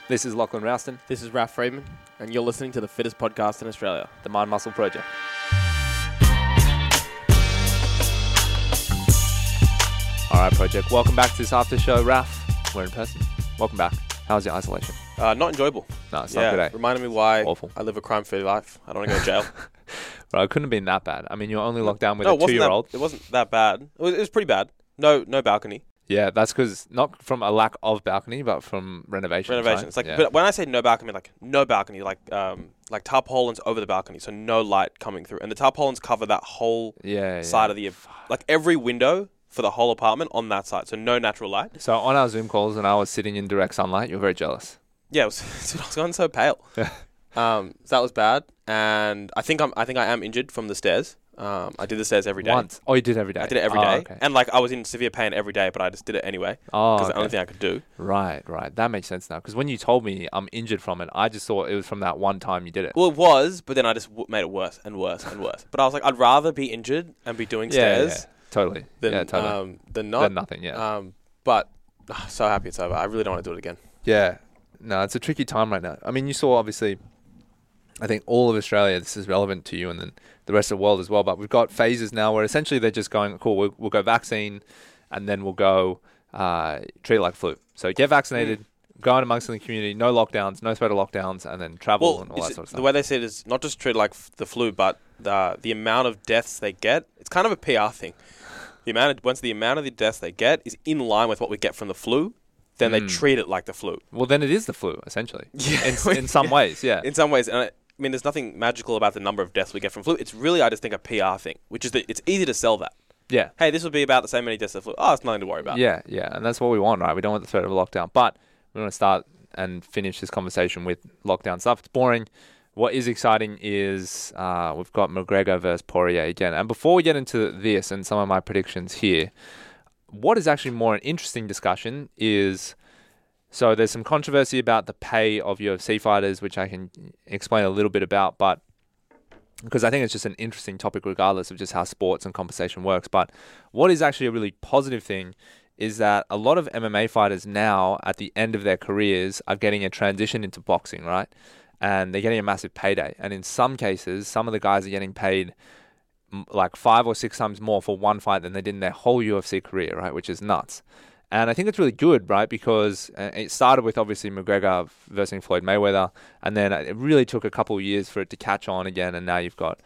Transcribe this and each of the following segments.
This is Lachlan Rouston, This is Raf Freeman, and you're listening to the fittest podcast in Australia. the Mind Muscle Project. All right, Project. Welcome back to this after show. Raf, we're in person. Welcome back. How was your isolation? Not enjoyable. No, it's not good, eh? Reminded me why Awful. I live a crime-free life. I don't want to go to jail. Bro, it couldn't have been that bad. I mean, you're only locked down with No, a 2-year-old. It wasn't that bad. It was pretty bad. No balcony. Yeah, that's because not from a lack of balcony, but from renovations. Right? It's like, Yeah. but when I say no balcony, like no balcony, like tarpaulins over the balcony, so no light coming through, and the tarpaulins cover that whole side of the, like every window for the whole apartment on that side, so no natural light. So on our Zoom calls, when I was sitting in direct sunlight, you were very jealous. Yeah, I was going so pale. So that was bad, and I think I am injured from the stairs. I did the stairs every day. Once? Oh, you did every day? I did it every day. Okay. And like I was in severe pain every day, but I just did it anyway. Oh, because the only thing I could do. Right. That makes sense now. Because when you told me I'm injured from it, I just thought it was from that one time you did it. Well, it was, but then I just made it worse and worse and worse. But I was like, I'd rather be injured and be doing stairs. Totally. Than totally. Than not. Than nothing, yeah. But so happy it's over. I really don't want to do it again. Yeah. No, it's a tricky time right now. I mean, you saw, obviously, I think all of Australia, this is relevant to you and then the rest of the world as well, but we've got phases now where essentially they're just going, cool, we'll go vaccine and then we'll go treat it like flu. So get vaccinated, go in amongst the community, no lockdowns, no threat of lockdowns, and then travel and all that sort of stuff. The way they say it is not just treated like the flu, but the amount of deaths they get, it's kind of a PR thing. Once the amount of the deaths they get is in line with what we get from the flu, then they treat it like the flu. Well, then it is the flu, essentially. Yeah. In some ways, yeah. In some ways. And I mean, there's nothing magical about the number of deaths we get from flu. It's really, I just think, a PR thing, which is that it's easy to sell that. Yeah. Hey, this will be about the same many deaths as flu. Oh, it's nothing to worry about. Yeah. And that's what we want, right? We don't want the threat of a lockdown. But we want to start and finish this conversation with lockdown stuff. It's boring. What is exciting is we've got McGregor versus Poirier again. And before we get into this and some of my predictions here, what is actually more an interesting discussion is... So there's some controversy about the pay of UFC fighters, which I can explain a little bit about, but because I think it's just an interesting topic regardless of just how sports and compensation works. But what is actually a really positive thing is that a lot of MMA fighters now at the end of their careers are getting a transition into boxing, right? And they're getting a massive payday. And in some cases, some of the guys are getting paid like 5 or 6 times more for one fight than they did in their whole UFC career, right? Which is nuts. And I think it's really good, right? Because it started with obviously McGregor versus Floyd Mayweather, and then it really took a couple of years for it to catch on again. And now you've got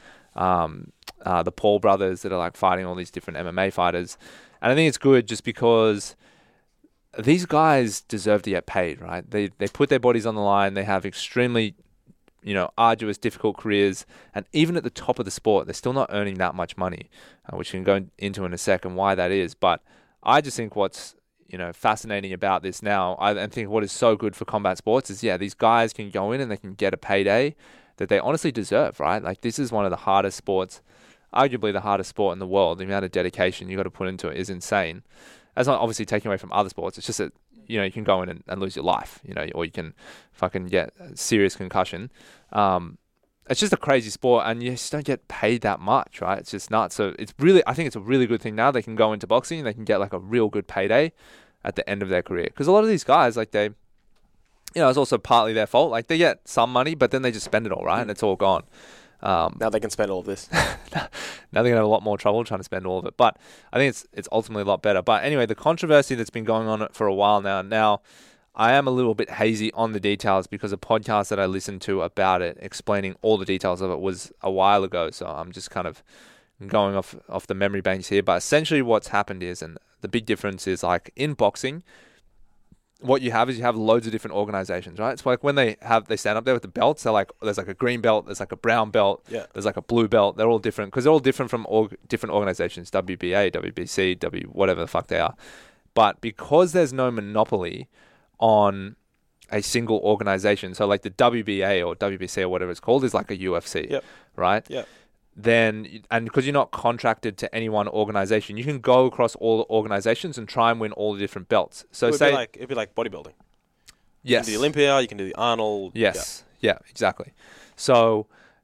the Paul brothers that are like fighting all these different MMA fighters. And I think it's good just because these guys deserve to get paid, right? They put their bodies on the line. They have extremely, arduous, difficult careers. And even at the top of the sport, they're still not earning that much money, which we can go into in a second why that is. But I just think what's fascinating about this now, I think what is so good for combat sports is, these guys can go in and they can get a payday that they honestly deserve, right? Like, this is one of the hardest sports, arguably the hardest sport in the world. The amount of dedication you got to put into it is insane. That's not obviously taking away from other sports. It's just that, you can go in and lose your life, or you can fucking get a serious concussion. It's just a crazy sport, and you just don't get paid that much, right? It's just nuts. So I think it's a really good thing now. They can go into boxing and they can get like a real good payday at the end of their career. Because a lot of these guys, like it's also partly their fault. Like, they get some money, but then they just spend it all, right? And it's all gone. Now they can spend all of this. Now they're going to have a lot more trouble trying to spend all of it. But I think it's ultimately a lot better. But anyway, the controversy that's been going on for a while now, I am a little bit hazy on the details because a podcast that I listened to about it, explaining all the details of it, was a while ago. So I'm just kind of going off the memory banks here. But essentially what's happened is, and the big difference is, like, in boxing, what you have is you have loads of different organizations, right? It's like when they stand up there with the belts, they're like, there's like a green belt, there's like a brown belt, there's like a blue belt. They're all different because they're all different from all different organizations, WBA, WBC, whatever the fuck they are. But because there's no monopoly on a single organization, so like the WBA or WBC or whatever it's called is like a UFC, right? Yeah. Then, and because you're not contracted to any one organization, you can go across all the organizations and try and win all the different belts. So it'd be like bodybuilding. Yes. You can do the Olympia, you can do the Arnold. Yes. Yeah, exactly. So,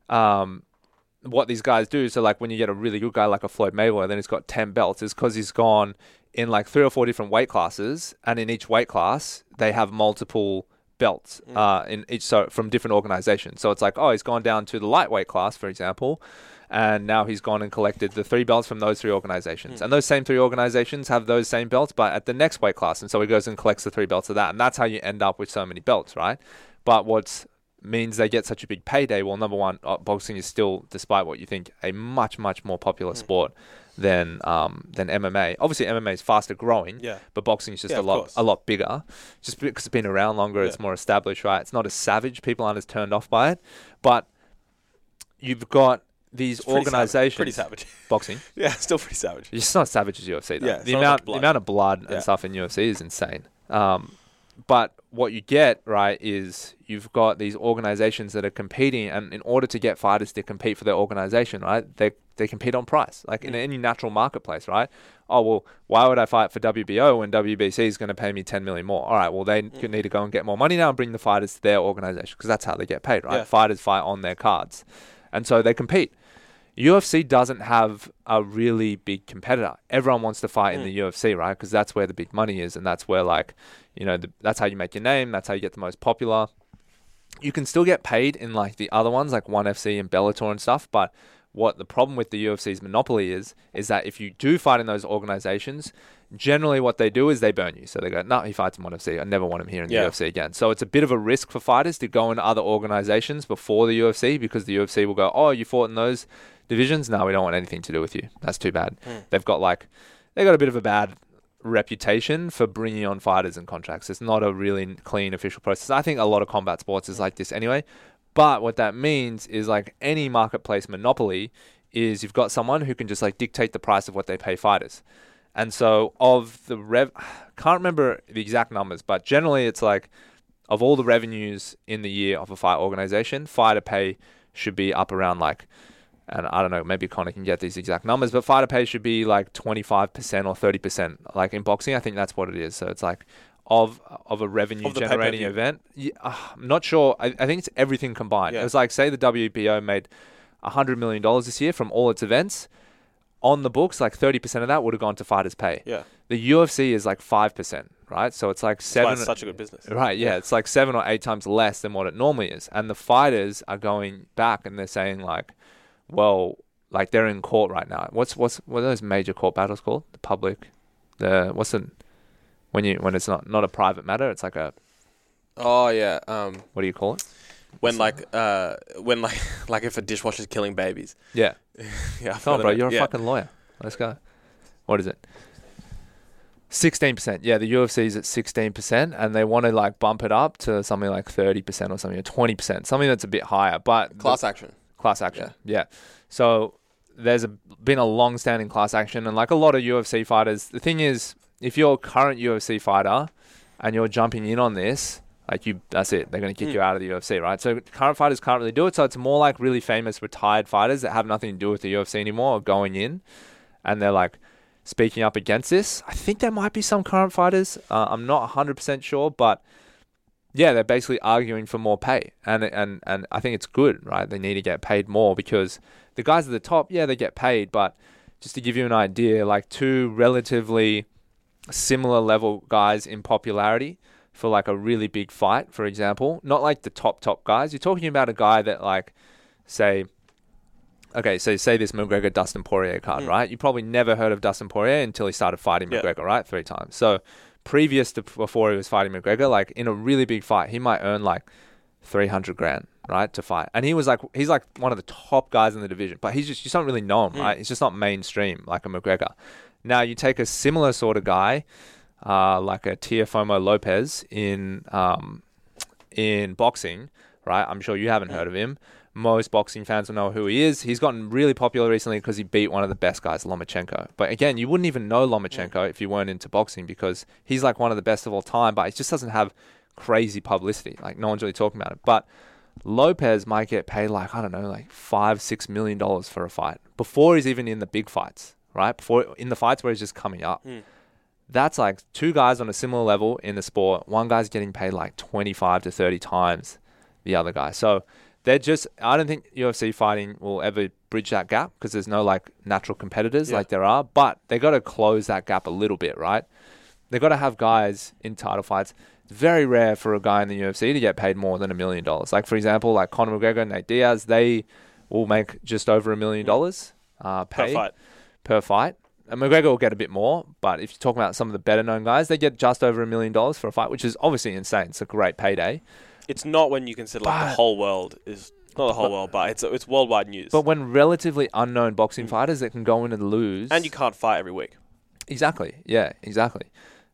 what these guys do, so like when you get a really good guy like a Floyd Mayweather, then he's got 10 belts, is because he's gone in like 3 or 4 different weight classes, and in each weight class, they have multiple belts in each, so from different organizations. So it's like, oh, he's gone down to the lightweight class, for example, and now he's gone and collected the 3 belts from those 3 organizations. And those same 3 organizations have those same belts, but at the next weight class. And so he goes and collects the 3 belts of that. And that's how you end up with so many belts, right? But what's means they get such a big payday. Well, number one, boxing is still, despite what you think, a much, much more popular sport than MMA. Obviously, MMA is faster growing, but boxing is just a lot bigger. Just because it's been around longer, it's more established, right? It's not as savage. People aren't as turned off by it. But you've got these organizations. Pretty savage. Boxing? Yeah, still pretty savage. It's not as savage as UFC, though. Yeah, the amount of blood and stuff in UFC is insane. But what you get, right, is you've got these organizations that are competing, and in order to get fighters to compete for their organization, right, they compete on price, like in any natural marketplace, right? Oh, well, why would I fight for WBO when WBC is going to pay me 10 million more? All right, well, they need to go and get more money now and bring the fighters to their organization, because that's how they get paid, right? Fighters fight on their cards. And so they compete. UFC doesn't have a really big competitor. Everyone wants to fight in the UFC, right? Because that's where the big money is, and that's where, like, you know, that's how you make your name. That's how you get the most popular. You can still get paid in, like, the other ones, like ONE FC and Bellator and stuff, but what the problem with the UFC's monopoly is that if you do fight in those organizations, generally what they do is they burn you. So they go, no, he fights in ONE FC. I never want him here in the UFC again. So it's a bit of a risk for fighters to go in other organizations before the UFC, because the UFC will go, oh, you fought in those divisions? No, we don't want anything to do with you. That's too bad. They've got a bit of a bad reputation for bringing on fighters and contracts. It's not a really clean official process. I think a lot of combat sports is like this anyway. But what that means is, like any marketplace monopoly, is you've got someone who can just like dictate the price of what they pay fighters. And so of the can't remember the exact numbers, but generally it's like, of all the revenues in the year of a fight organization, fighter pay should be up around like, and I don't know, maybe Connor can get these exact numbers, but fighter pay should be like 25% or 30%. Like in boxing, I think that's what it is. So it's like of a revenue generating event. Yeah, I'm not sure. I think it's everything combined. It's like, say the WBO made $100 million this year from all its events. On the books, like 30% of that would have gone to fighters' pay. Yeah. The UFC is like 5%, right? So it's like That's why it's such a good business. Right, yeah. It's like 7 or 8 times less than what it normally is. And the fighters are going back and they're saying like, well, like they're in court right now. What are those major court battles called? The public, when it's not a private matter, it's like a. Oh yeah. What do you call it? When if a dishwasher's killing babies. Yeah. Yeah. Come on, bro. You're a fucking lawyer. Let's go. What is it? 16%. Yeah, the UFC's at 16%, and they want to like bump it up to something like 30% or something, or 20%, something that's a bit higher. But class action. Yeah. So there's been a long-standing class action, and like a lot of UFC fighters, the thing is, if you're a current UFC fighter and you're jumping in on this, like that's it. They're going to kick you out of the UFC, right? So current fighters can't really do it. So it's more like really famous retired fighters that have nothing to do with the UFC anymore are going in, and they're like speaking up against this. I think there might be some current fighters. I'm not 100% sure, but yeah, they're basically arguing for more pay, and I think it's good, right? They need to get paid more, because the guys at the top, yeah, they get paid, but just to give you an idea, like 2 relatively similar level guys in popularity for like a really big fight, for example, not like the top guys. You're talking about a guy that like, say this McGregor Dustin Poirier card, right? You probably never heard of Dustin Poirier until he started fighting McGregor, right? 3 times. So previous to before he was fighting McGregor, like in a really big fight, he might earn like $300,000, right, to fight. And he's like one of the top guys in the division, but you just don't really know him, right? He's just not mainstream like a McGregor. Now you take a similar sort of guy, like a Teofimo Lopez in boxing, right? I'm sure you haven't heard of him. Most boxing fans will know who he is. He's gotten really popular recently because he beat one of the best guys, Lomachenko. But again, you wouldn't even know Lomachenko if you weren't into boxing, because he's like one of the best of all time, but he just doesn't have crazy publicity. Like no one's really talking about it. But Lopez might get paid like, I don't know, like $5-6 million for a fight before he's even in the big fights, right? Before in the fights where he's just coming up. That's like 2 guys on a similar level in the sport. One guy's getting paid like 25 to 30 times the other guy. So I don't think UFC fighting will ever bridge that gap, because there's no like natural competitors like there are, but they got to close that gap a little bit, right? They got to have guys in title fights. It's very rare for a guy in the UFC to get paid more than $1 million. Like, for example, like Conor McGregor, Nate Diaz, they will make just over $1 million paid per fight. And McGregor will get a bit more, but if you're talking about some of the better-known guys, they get just over $1 million for a fight, which is obviously insane. It's a great payday. It's not when you consider like the whole world is not the whole world, but it's worldwide news. But when relatively unknown boxing fighters that can go in and lose, and you can't fight every week. Exactly. Yeah. Exactly.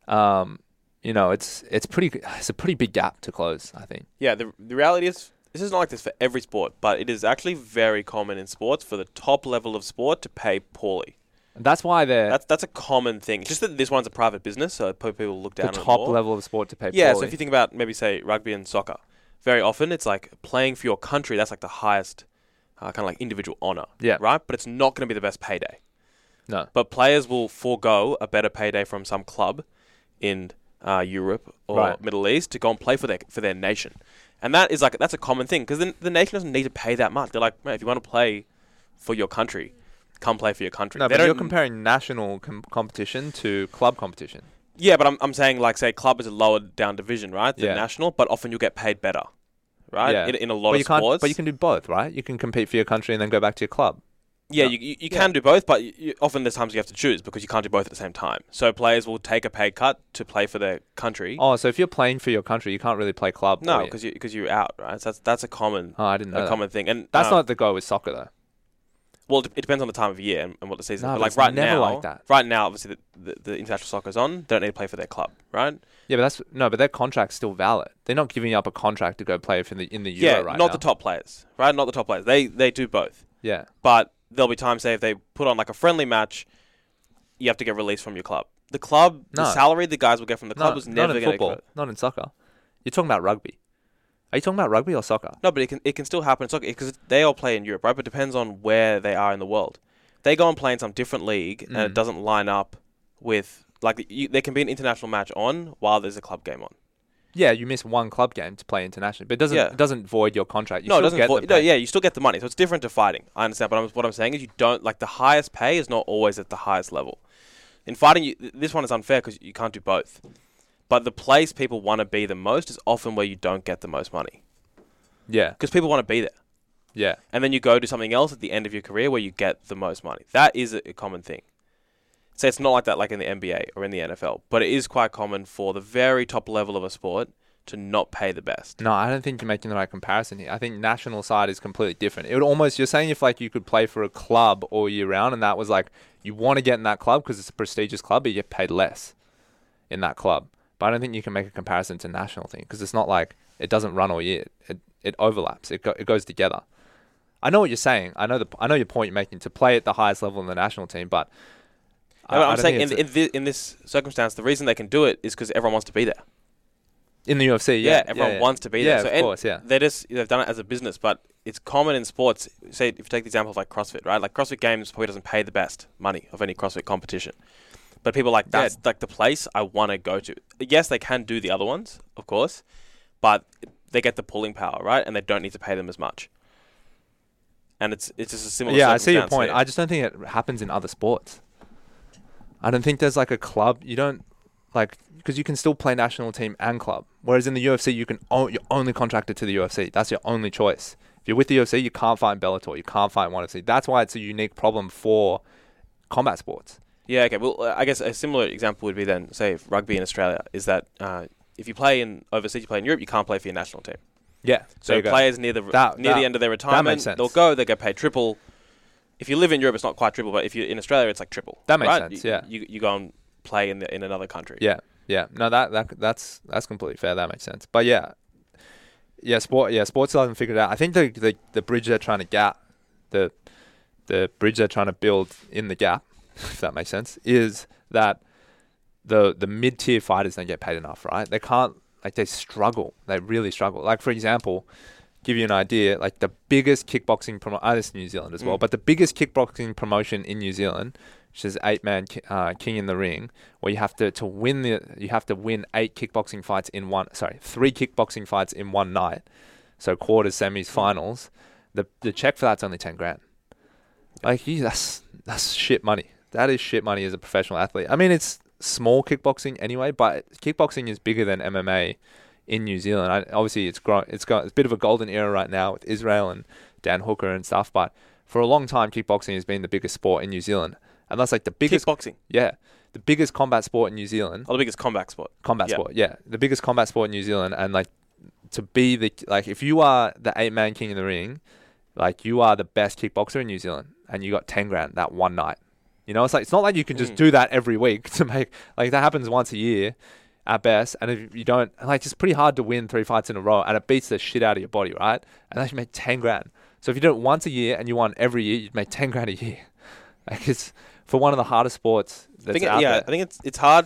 It's a pretty big gap to close, I think. Yeah. The reality is, this is not like this for every sport, but it is actually very common in sports for the top level of sport to pay poorly. And that's why that's a common thing. It's just that this one's a private business, so people look down on the top level of sport to pay poorly. Yeah, so if you think about maybe say rugby and soccer, very often it's like playing for your country. That's like the highest kind of like individual honor. Yeah. Right, but it's not going to be the best payday. No. But players will forego a better payday from some club in Europe or Middle East to go and play for their nation, and that's a common thing because the nation doesn't need to pay that much. They're like, mate, if you want to play for your country, come play for your country. No, but you're comparing national competition to club competition. Yeah, but I'm saying, like, say, club is a lower down division, right, than national, but often you'll get paid better, right, in a lot of sports. But you can do both, right? You can compete for your country and then go back to your club. Yeah, you can do both, but often there's times you have to choose because you can't do both at the same time. So players will take a pay cut to play for their country. Oh, so if you're playing for your country, you can't really play club. No, because you're out, right? So that's a common common thing. And that's not the goal with soccer, though. Well, it depends on the time of year and what the season is. But like right now, obviously, the international soccer's on. They don't need to play for their club, right? Yeah, but their contract's still valid. They're not giving up a contract to go play in the Euro right now. Yeah, not the top players, right? Not the top players. They do both. Yeah. But there'll be times, say, if they put on like a friendly match, you have to get released from your club. The club, the salary the guys will get from the club was never going to go. Not in soccer. You're talking about rugby. Are you talking about rugby or soccer? No, but it can still happen in soccer because they all play in Europe, right? But it depends on where they are in the world. They go and play in some different league, and it doesn't line up with there can be an international match on while there's a club game on. Yeah, you miss one club game to play internationally, but it doesn't void your contract. You still get the money. So it's different to fighting. I understand, but what I'm saying is you don't the highest pay is not always at the highest level. In fighting, this one is unfair because you can't do both. But the place people want to be the most is often where you don't get the most money. Yeah. Because people want to be there. Yeah. And then you go do something else at the end of your career where you get the most money. That is a common thing. So it's not like that like in the NBA or in the NFL, but it is quite common for the very top level of a sport to not pay the best. No, I don't think you're making the right comparison here. I think national side is completely different. It would almost, you're saying if like you could play for a club all year round and that was like, you want to get in that club because it's a prestigious club, but you get paid less in that club. But I don't think you can make a comparison to national thing because it's not like it doesn't run all year. It overlaps. It goes together. I know what you're saying. I know your point you're making to play at the highest level in the national team, but I'm saying in this circumstance, the reason they can do it is because everyone wants to be there. In the UFC, everyone wants to be there. Yeah, of course, yeah. They've done it as a business, but it's common in sports. Say if you take the example of like CrossFit, right? Like CrossFit Games probably doesn't pay the best money of any CrossFit competition. But people that's like the place I want to go to. Yes, they can do the other ones, of course, but they get the pulling power, right? And they don't need to pay them as much. And it's just a similar. Yeah, I see your point. I just don't think it happens in other sports. I don't think there's like a club. You don't because you can still play national team and club. Whereas in the UFC, you're only contracted to the UFC. That's your only choice. If you're with the UFC, you can't fight in Bellator. You can't fight in ONE FC. That's why it's a unique problem for combat sports. Yeah, okay. Well, I guess a similar example would be then, say, if rugby in Australia is that if you play overseas, you play in Europe, you can't play for your national team. Yeah. So players near the end of their retirement, they'll get paid triple. If you live in Europe, it's not quite triple, but if you're in Australia, it's like triple. That makes sense. Yeah. You go and play in another country. Yeah. Yeah. No, that's completely fair. That makes sense. But sports hasn't figured it out. I think the bridge they're trying to the bridge they're trying to build in the gap, if that makes sense, is that the mid-tier fighters don't get paid enough, right? They can't, they struggle. They really struggle. Like, for example, give you an idea, like the biggest kickboxing this is New Zealand as well, but the biggest kickboxing promotion in New Zealand, which is 8-man King in the Ring, where you have to win 8 kickboxing fights in 3 kickboxing fights in one night. So quarters, semis, finals. The check for that's only 10 grand. Like, that's shit money. That is shit money as a professional athlete. I mean, it's small kickboxing anyway, but kickboxing is bigger than MMA in New Zealand. Obviously, it's a bit of a golden era right now with Israel and Dan Hooker and stuff, but for a long time, kickboxing has been the biggest sport in New Zealand. And that's like the biggest... Kickboxing? Yeah. The biggest combat sport in New Zealand. Oh, the biggest combat sport. Sport, yeah. The biggest combat sport in New Zealand. And like, to be the... Like, if you are the 8-man king in the ring, like, you are the best kickboxer in New Zealand. And you got 10 grand that one night. You know, it's not like you can just do that every week to make... Like, that happens once a year at best. And if you don't... Like, it's pretty hard to win 3 fights in a row. And it beats the shit out of your body, right? And then you make 10 grand. So if you do it once a year and you won every year, you'd make 10 grand a year. Like, it's for one of the hardest sports that's out there. I think it's hard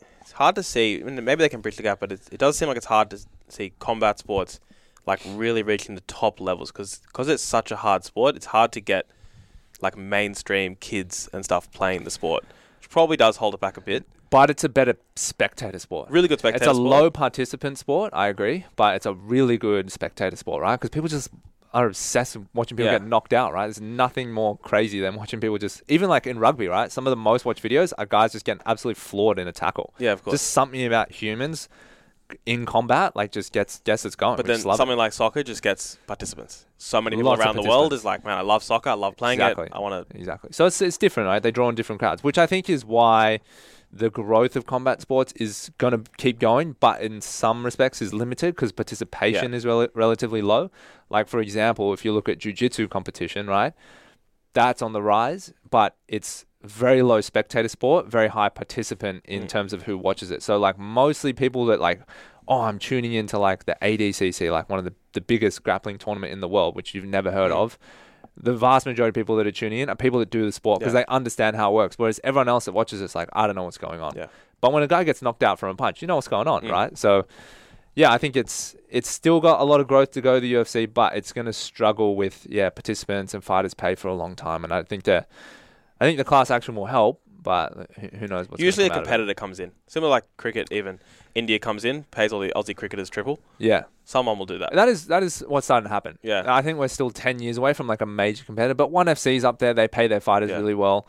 to see. I mean, maybe they can bridge the gap, but it does seem like it's hard to see combat sports like really reaching the top levels because it's such a hard sport. It's hard to get like mainstream kids and stuff playing the sport, which probably does hold it back a bit. But it's a better spectator sport. Really good spectator sport. It's a low participant sport, I agree, but it's a really good spectator sport, right? Because people just are obsessed with watching people get knocked out, right? There's nothing more crazy than watching people just... Even like in rugby, right? Some of the most watched videos are guys just getting absolutely floored in a tackle. Yeah, of course. Just something about humans in combat, like, just gets it going. But then something like soccer just gets participants. So many people around the world is like, man, I love soccer. I love playing it. I want to... Exactly. So it's different, right? They draw in different crowds, which I think is why the growth of combat sports is going to keep going, but in some respects is limited because participation is relatively low. Like, for example, if you look at jiu-jitsu competition, right, that's on the rise, but it's very low spectator sport, very high participant in terms of who watches it. So, like, mostly people that, like, oh, I'm tuning into, like, the ADCC, like one of the biggest grappling tournament in the world, which you've never heard of. The vast majority of people that are tuning in are people that do the sport because they understand how it works. Whereas everyone else that watches it's like, I don't know what's going on. Yeah. But when a guy gets knocked out from a punch, you know what's going on, right? So, yeah, I think it's still got a lot of growth to go, the UFC, but it's going to struggle with, participants and fighters pay for a long time. And I think the class action will help, but who knows what's Usually going to come a competitor comes in. Similar like cricket even. India comes in, pays all the Aussie cricketers triple. Yeah. Someone will do that. That is what's starting to happen. Yeah. I think we're still 10 years away from like a major competitor, but ONE FC's up there. They pay their fighters really well.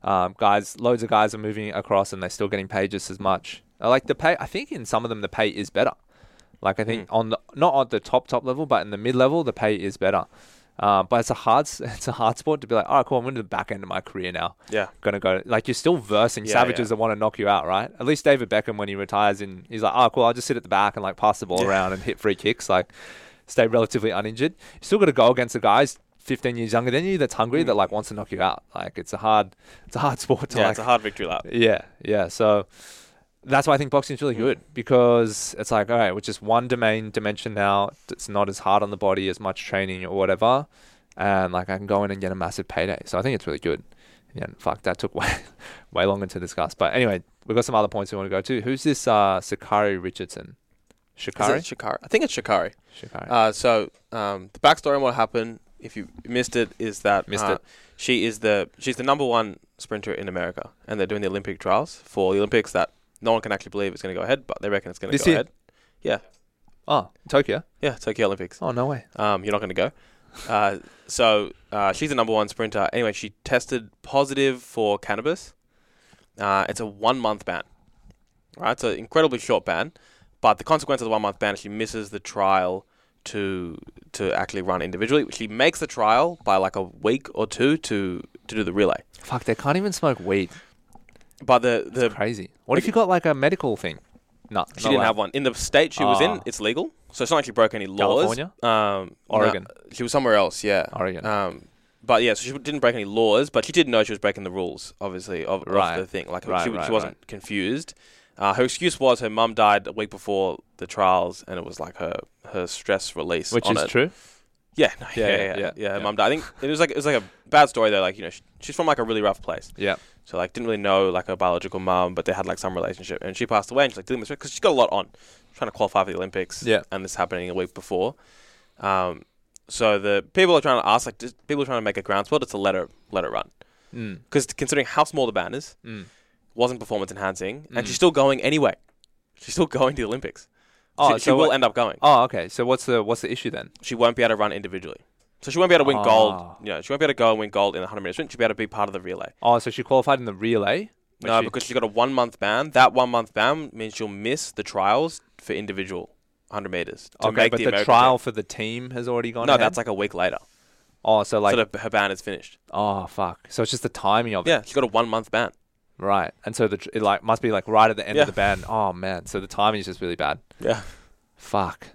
Loads of guys are moving across and they're still getting paid just as much. Like the pay, I think in some of them the pay is better. Like I think not on the top level, but in the mid level, the pay is better. But it's a hard sport to be like, all right, cool, I'm going to the back end of my career now. Yeah. Gonna go, like, you're still versing savages that want to knock you out, right? At least David Beckham, when he retires, he's like, oh, cool, I'll just sit at the back and like pass the ball around and hit free kicks, like stay relatively uninjured. You still got to go against a guy 15 years younger than you that's hungry that like wants to knock you out. Like it's a hard sport to it's a hard victory lap. Yeah. So that's why I think boxing is really good because it's like, all right, with just one dimension now, it's not as hard on the body, as much training or whatever. And like I can go in and get a massive payday. So I think it's really good. Yeah, fuck, that took way longer to discuss. But anyway, we've got some other points we want to go to. Who's this Sha'Carri Richardson? Sha'Carri? Sha'Carri. I think it's Sha'Carri. So the backstory on what happened, if you missed it, is that she's the number one sprinter in America. And they're doing the Olympic trials for the Olympics that no one can actually believe it's going to go ahead, but they reckon it's going to go ahead. Yeah. Oh, Tokyo? Yeah, Tokyo Olympics. Oh, no way. You're not going to go. So she's the number one sprinter. Anyway, she tested positive for cannabis. It's a 1 month ban. Right? It's an incredibly short ban. But the consequence of the 1 month ban is she misses the trial to actually run individually. She makes the trial by like a week or two to do the relay. Fuck, they can't even smoke weed. But That's crazy. What if you got like a medical thing? No, she didn't have one. In the state she was in, it's legal. So it's not like she broke any laws. California? Oregon. She was somewhere else, yeah. Oregon. But yeah, so she didn't break any laws, but she did know she was breaking the rules, obviously, of the thing. Like she wasn't confused. Her excuse was her mum died a week before the trials, and it was like her stress release. Which is true. Yeah, her mum died. I think it was like a bad story though. Like she's from like a really rough place. Yeah. So like didn't really know like her biological mum, but they had like some relationship, and she passed away. And she's like dealing with because she's got a lot on, trying to qualify for the Olympics. Yeah. And this happening a week before. So the people are trying to ask, like, people are trying to make a ground sport. It's to let her run, because considering how small the ban is, wasn't performance enhancing, and she's still going anyway. She's still going to the Olympics. She will end up going. Oh, okay. So what's the issue then? She won't be able to run individually. So she won't be able to win gold. She won't be able to go and win gold in the 100 meter sprint. She'll be able to be part of the relay. Oh, so she qualified in the relay? No, because she's got a 1 month ban. That 1 month ban means she'll miss the trials for individual 100 meters. Okay, but the trial for the team has already gone ahead? No, that's like a week later. Oh, so like... So her ban is finished. Oh, fuck. So it's just the timing of it. Yeah, she's got a 1 month ban. Right. And so it like must be like right at the end of the ban. Oh, man. So the timing is just really bad. Yeah. Fuck.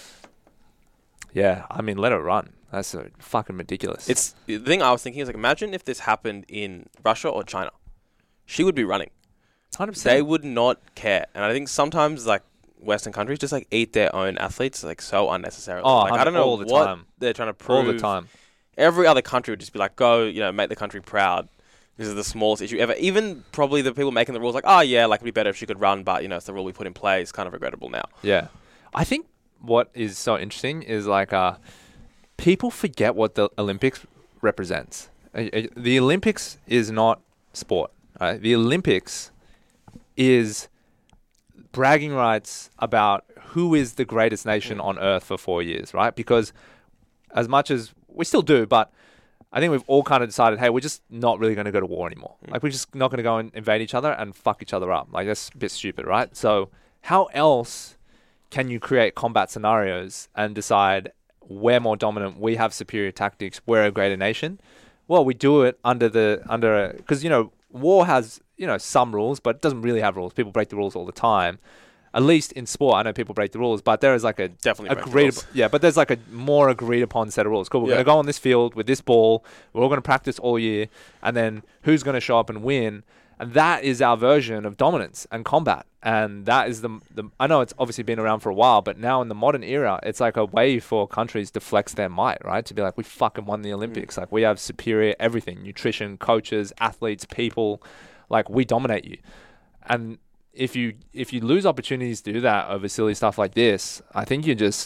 Yeah, I mean, let it run. That's so fucking ridiculous. It's the thing I was thinking is like, imagine if this happened in Russia or China. She would be running. 100%. They would not care. And I think sometimes like Western countries just like eat their own athletes like so unnecessarily. Oh, like, I don't know all the what time. They're trying to prove. All the time. Every other country would just be like, go, make the country proud. This is the smallest issue ever. Even probably the people making the rules like, oh yeah, like it'd be better if she could run, but it's the rule we put in place. It's kind of regrettable now. Yeah. I think what is so interesting is like people forget what the Olympics represents. The Olympics is not sport. Right? The Olympics is bragging rights about who is the greatest nation on earth for 4 years, right? Because as much as we still do, but I think we've all kind of decided, hey, we're just not really going to go to war anymore. Like, we're just not going to go and invade each other and fuck each other up. Like, that's a bit stupid, right? So how else can you create combat scenarios and decide we're more dominant, we have superior tactics, we're a greater nation? Well, we do it because, war has, some rules, but it doesn't really have rules. People break the rules all the time. At least in sport, I know people break the rules, but there is like a but there's like a more agreed upon set of rules. Cool, we're going to go on this field with this ball. We're all going to practice all year, and then who's going to show up and win? And that is our version of dominance and combat. And that is the I know it's obviously been around for a while, but now in the modern era, it's like a way for countries to flex their might, right? To be like, we fucking won the Olympics. Like, we have superior everything, nutrition, coaches, athletes, people. Like, we dominate you. And if you lose opportunities to do that over silly stuff like this, I think you're going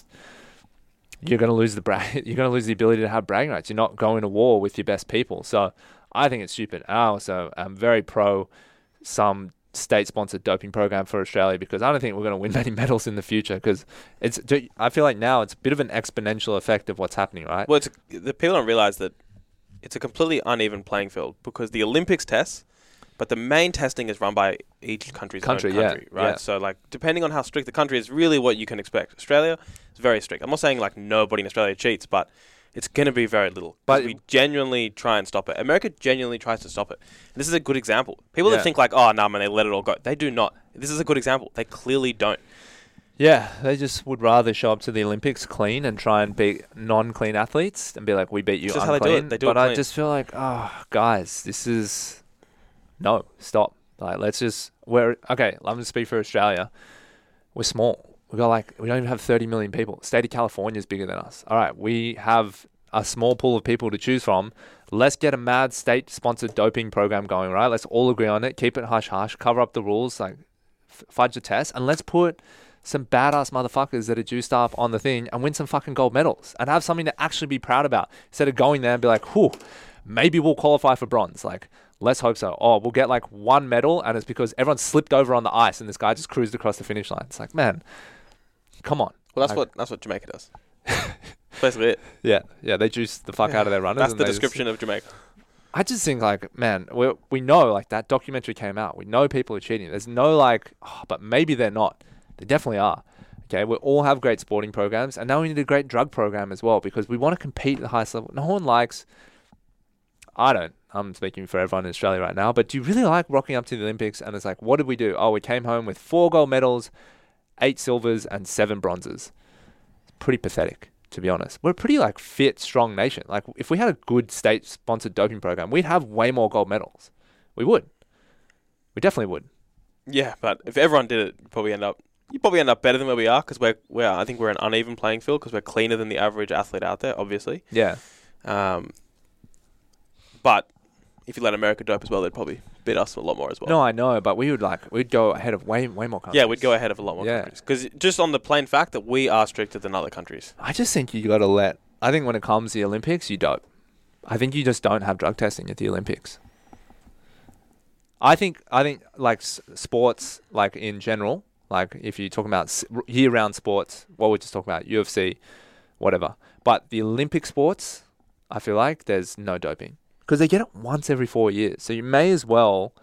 to lose you're going to lose the ability to have bragging rights. You're not going to war with your best people. So I think it's stupid. I also am very pro some state-sponsored doping program for Australia, because I don't think we're going to win many medals in the future, because I feel like now it's a bit of an exponential effect of what's happening, right? Well, the people don't realize that it's a completely uneven playing field, because the Olympics tests, but the main testing is run by each country's own country, right? Yeah. So, like, depending on how strict the country is, really what you can expect. Australia is very strict. I'm not saying, like, nobody in Australia cheats, but it's going to be very little. But we genuinely try and stop it. America genuinely tries to stop it. And this is a good example. People that think, like, oh, no, man, they let it all go. They do not. This is a good example. They clearly don't. Yeah, they just would rather show up to the Olympics clean and try and beat non-clean athletes and be like, we beat you unclean. How they do it. They do it clean. I just feel like, guys, this is... No, stop. Like, let's just... I'm going to speak for Australia. We're small. We don't even have 30 million people. The state of California is bigger than us. All right, we have a small pool of people to choose from. Let's get a mad state-sponsored doping program going, right? Let's all agree on it. Keep it hush-hush. Cover up the rules. Like, fudge the test. And let's put some badass motherfuckers that are juiced up on the thing and win some fucking gold medals and have something to actually be proud about, instead of going there and be like, whew, maybe we'll qualify for bronze. Like, let's hope so. Oh, we'll get like one medal, and it's because everyone slipped over on the ice and this guy just cruised across the finish line. It's like, man, come on. Well, that's what Jamaica does. Basically it. Yeah, they juice the fuck out of their runners. That's the description of Jamaica. I just think, like, man, we know, like, that documentary came out. We know people are cheating. There's no like, but maybe they're not. They definitely are. Okay, we all have great sporting programs, and now we need a great drug program as well, because we want to compete at the highest level. No one likes... I'm speaking for everyone in Australia right now, but do you really like rocking up to the Olympics and it's like, what did we do? Oh, we came home with 4 gold medals, 8 silvers, and 7 bronzes. It's pretty pathetic, to be honest. We're a pretty, like, fit, strong nation. Like, if we had a good state-sponsored doping program, we'd have way more gold medals. We would. We definitely would. Yeah, but if everyone did it, you'd probably end up better than where we are, because I think we're an uneven playing field, because we're cleaner than the average athlete out there, obviously. Yeah. But if you let America dope as well, they'd probably beat us a lot more as well. No, I know, but we'd go ahead of way more countries. Yeah, we'd go ahead of a lot more countries. Because just on the plain fact that we are stricter than other countries. I just think you got to I think when it comes to the Olympics, you dope. I think you just don't have drug testing at the Olympics. I think like sports, like in general, like if you're talking about year-round sports, what we're just talking about, UFC, whatever. But the Olympic sports, I feel like there's no doping. Because they get it once every 4 years. So you may as well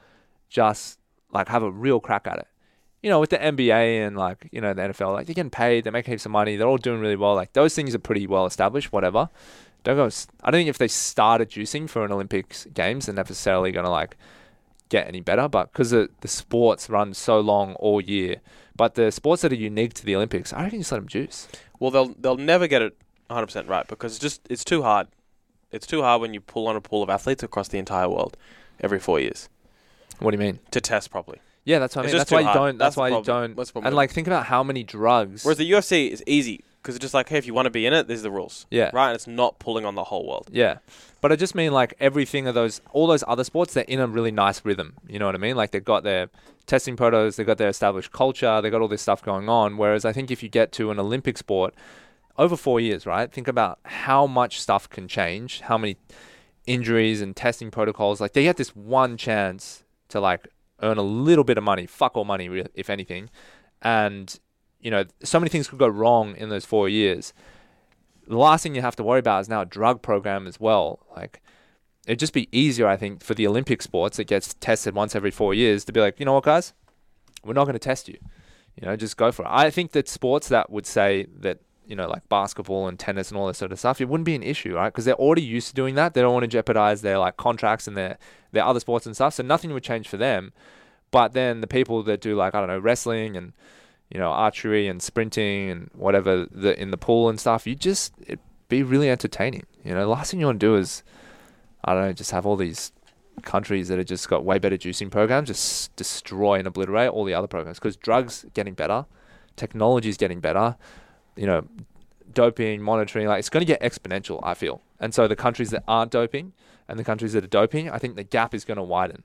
just like have a real crack at it. You know, with the NBA and like, you know, the NFL, like they're getting paid, they make heaps of money, they're all doing really well. Like those things are pretty well established, whatever. I don't think if they started juicing for an Olympics games, they're necessarily going to like get any better. But because the sports run so long all year, but the sports that are unique to the Olympics, I reckon just let them juice. Well, they'll never get it 100% right because it's too hard. It's too hard when you pull on a pool of athletes across the entire world every 4 years. What do you mean? To test properly. Yeah, that's what I mean. That's why you don't. That's why you don't. And like, think about how many drugs. Whereas the UFC is easy because it's just like, hey, if you want to be in it, these are the rules. Yeah. Right, and it's not pulling on the whole world. Yeah, but I just mean like everything of all those other sports, they're in a really nice rhythm. You know what I mean? Like they've got their testing protos, they've got their established culture, they've got all this stuff going on. Whereas I think if you get to an Olympic sport over 4 years, right? Think about how much stuff can change, how many injuries and testing protocols. Like they get this one chance to like earn a little bit of money, fuck all money, if anything. And, you know, so many things could go wrong in those 4 years. The last thing you have to worry about is now a drug program as well. Like, it'd just be easier, I think, for the Olympic sports that gets tested once every 4 years to be like, you know what, guys? We're not going to test you. You know, just go for it. I think that sports that would say that, you know, like basketball and tennis and all that sort of stuff, it wouldn't be an issue, right? Because they're already used to doing that. They don't want to jeopardize their like contracts and their other sports and stuff. So nothing would change for them. But then the people that do like, I don't know, wrestling and, you know, archery and sprinting and whatever in the pool and stuff, it'd be really entertaining. You know, the last thing you want to do is, I don't know, just have all these countries that have just got way better juicing programs just destroy and obliterate all the other programs because drugs getting better, technology is getting better. You know, doping, monitoring, like it's going to get exponential, I feel. And so the countries that aren't doping and the countries that are doping, I think the gap is going to widen.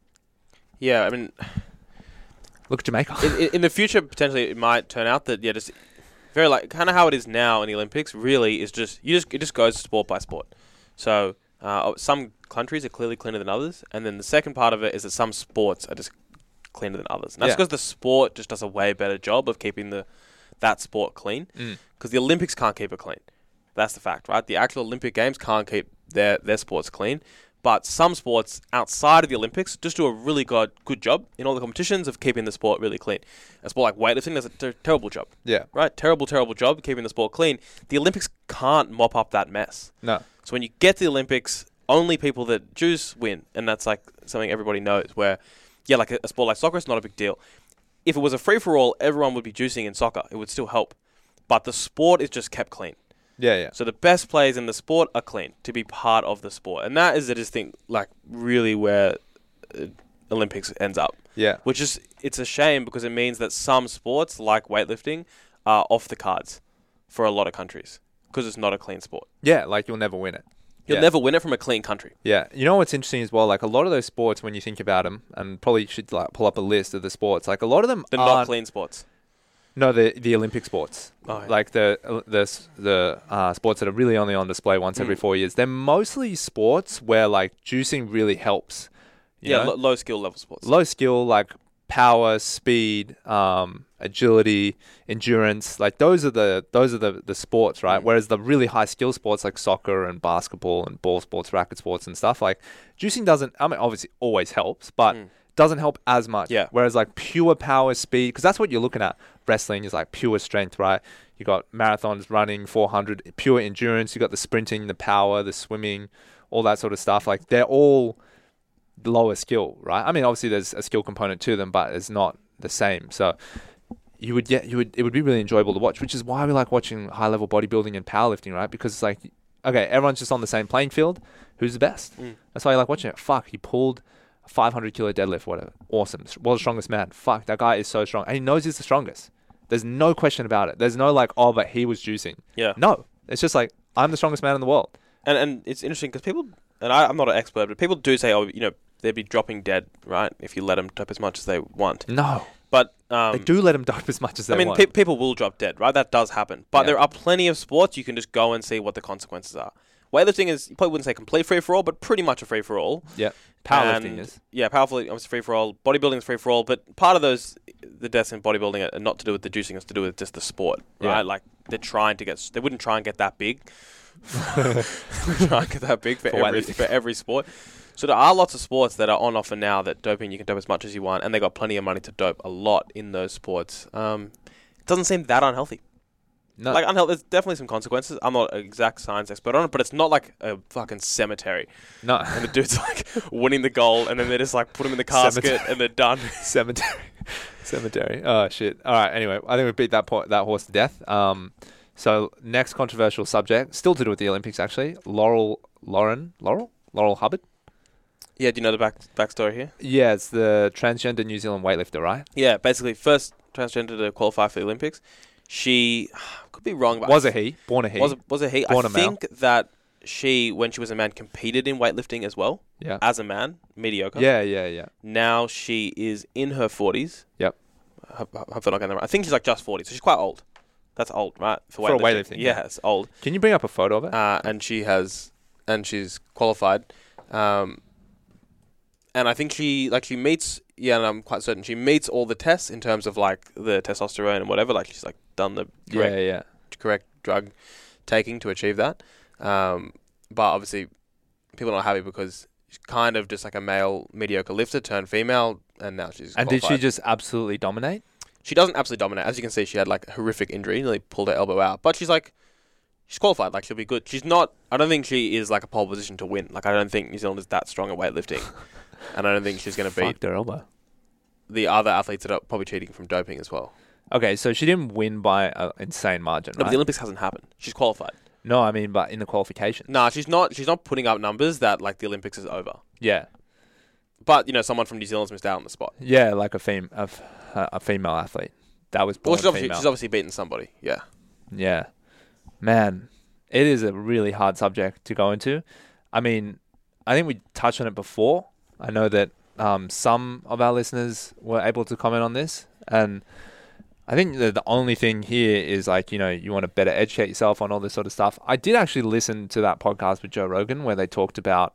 Yeah, I mean, look at Jamaica. In the future, potentially it might turn out that just very like kind of how it is now in the Olympics. Really, is it just goes sport by sport. So some countries are clearly cleaner than others, and then the second part of it is that some sports are just cleaner than others. And that's because the sport just does a way better job of keeping that sport clean, because the Olympics can't keep it clean. That's the fact, right? The actual Olympic Games can't keep their sports clean, but some sports outside of the Olympics just do a really good job in all the competitions of keeping the sport really clean. A sport like weightlifting does a terrible job. Yeah. Right? Terrible job keeping the sport clean. The Olympics can't mop up that mess. No. So when you get to the Olympics, only people that juice win, and that's like something everybody knows where, yeah, like a sport like soccer, it's not a big deal. If it was a free-for-all, everyone would be juicing in soccer. It would still help. But the sport is just kept clean. Yeah. So the best players in the sport are clean to be part of the sport. And that is, I just think, like, really where Olympics ends up. Yeah. Which is, it's a shame because it means that some sports, like weightlifting, are off the cards for a lot of countries because it's not a clean sport. Yeah, like you'll never win it. You'll never win it from a clean country. Yeah. You know what's interesting as well? Like a lot of those sports, when you think about them, and probably should like pull up a list of the sports, like a lot of them They're not clean sports. No, the Olympic sports. Oh, yeah. Like the sports that are really only on display once every 4 years. They're mostly sports where like juicing really helps. You know? Low skill level sports. Low skill, like power, speed, agility, endurance, like those are the sports, right? Whereas the really high skill sports like soccer and basketball and ball sports, racket sports and stuff, like juicing doesn't, I mean, obviously always helps, but doesn't help as much. Yeah. Whereas like pure power, speed, because that's what you're looking at. Wrestling is like pure strength, right? You got marathons, running, 400, pure endurance. You got the sprinting, the power, the swimming, all that sort of stuff. Like they're all lower skill, right? I mean, obviously there's a skill component to them, but it's not the same. So it would be really enjoyable to watch, which is why we like watching high level bodybuilding and powerlifting, right? Because it's like, okay, everyone's just on the same playing field. Who's the best? That's why you like watching it. Fuck, he pulled a 500 kilo deadlift, whatever. Awesome. World's strongest man. Fuck, that guy is so strong. And he knows he's the strongest. There's no question about it. There's no like, oh, but he was juicing. Yeah. No. It's just like, I'm the strongest man in the world. And it's interesting because people, and I'm not an expert, but people do say, oh, you know, they'd be dropping dead, right, if you let them dope as much as they want. No. But they do let them dope as much as they want. I mean, people will drop dead, right? That does happen. But there are plenty of sports you can just go and see what the consequences are. Weightlifting is, you probably wouldn't say complete free-for-all, but pretty much a free-for-all. Yeah. Powerlifting is. Yeah, powerlifting is free-for-all. Bodybuilding is free-for-all. But part of the deaths in bodybuilding are not to do with the juicing. It's to do with just the sport, right? Like, they wouldn't try and get that big. Try and get that big for every sport. So there are lots of sports that are on offer now that doping, you can dope as much as you want, and they got plenty of money to dope a lot in those sports. It doesn't seem that unhealthy. No. Like, unhealthy, there's definitely some consequences. I'm not an exact science expert on it, but it's not like a fucking cemetery. No. And the dude's like winning the goal, and then they just like put him in the casket, and they're done. Cemetery. Oh, shit. All right, anyway, I think we beat that horse to death. So next controversial subject, still to do with the Olympics, actually. Laurel Hubbard? Yeah, do you know the backstory here? Yeah, it's the transgender New Zealand weightlifter, right? Yeah, basically, first transgender to qualify for the Olympics. She could be wrong, but was a he? Born a he? Was a he? Born I a male? think that she, when she was a man, competed in weightlifting as well. Yeah. As a man, mediocre. Yeah. Now she is in her 40s. Yep. I hope I'm not getting that right. I think she's like just 40, so she's quite old. That's old, right? For weightlifting. Yeah, it's old. Can you bring up a photo of it? And she's qualified. And I think she meets, and I'm quite certain she meets all the tests in terms of like the testosterone and whatever. Like she's like done the correct drug taking to achieve that. But obviously people are not happy because she's kind of just like a male mediocre lifter turned female, and now she's and qualified. Did she just absolutely dominate? She doesn't absolutely dominate. As you can see, she had like a horrific injury, nearly pulled her elbow out. But she's qualified. Like, she'll be good. She's not, I don't think she is like a pole position to win. Like, I don't think New Zealand is that strong at weightlifting. And I don't think she's going to beat their elbow. The other athletes that are probably cheating from doping as well. Okay, so she didn't win by an insane margin, No, right? but the Olympics hasn't happened. She's qualified. No, I mean, but in the qualification. Nah, she's not putting up numbers that like the Olympics is over. Yeah. But, someone from New Zealand's missed out on the spot. Yeah, like a female athlete. That was born she's female. obviously beaten somebody, yeah. Yeah. Man, it is a really hard subject to go into. I mean, I think we touched on it before. I know that some of our listeners were able to comment on this. And I think the only thing here is like, you want to better educate yourself on all this sort of stuff. I did actually listen to that podcast with Joe Rogan where they talked about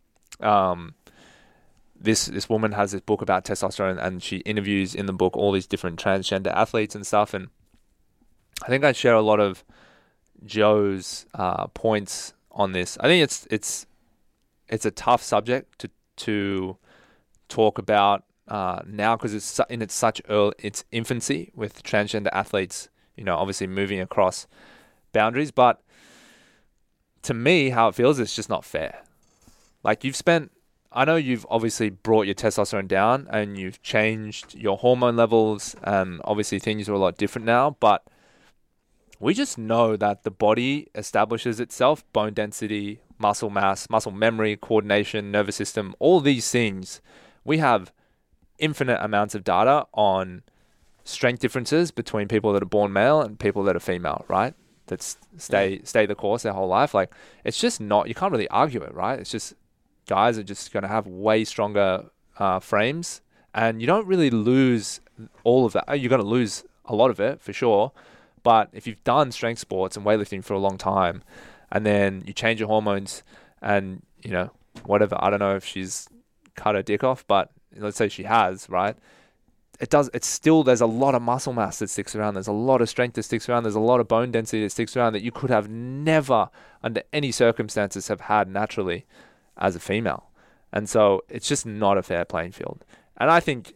this woman has this book about testosterone, and she interviews in the book all these different transgender athletes and stuff. And I think I share a lot of Joe's points on this. I think it's a tough subject to talk about now because it's in its infancy with transgender athletes, obviously moving across boundaries. But to me, how it feels, it's just not fair. Like I know you've obviously brought your testosterone down and you've changed your hormone levels, and obviously things are a lot different now, but we just know that the body establishes itself, bone density, muscle mass, muscle memory, coordination, nervous system, all these things. We have infinite amounts of data on strength differences between people that are born male and people that are female, right? That stay the course their whole life. Like, it's just not, you can't really argue it, right? It's just, guys are just going to have way stronger frames, and you don't really lose all of that. You're going to lose a lot of it for sure. But if you've done strength sports and weightlifting for a long time, and then you change your hormones and, whatever, I don't know if she's cut her dick off, but let's say she has, right? It's still, there's a lot of muscle mass that sticks around. There's a lot of strength that sticks around. There's a lot of bone density that sticks around that you could have never, under any circumstances, have had naturally as a female. And so it's just not a fair playing field. And I think,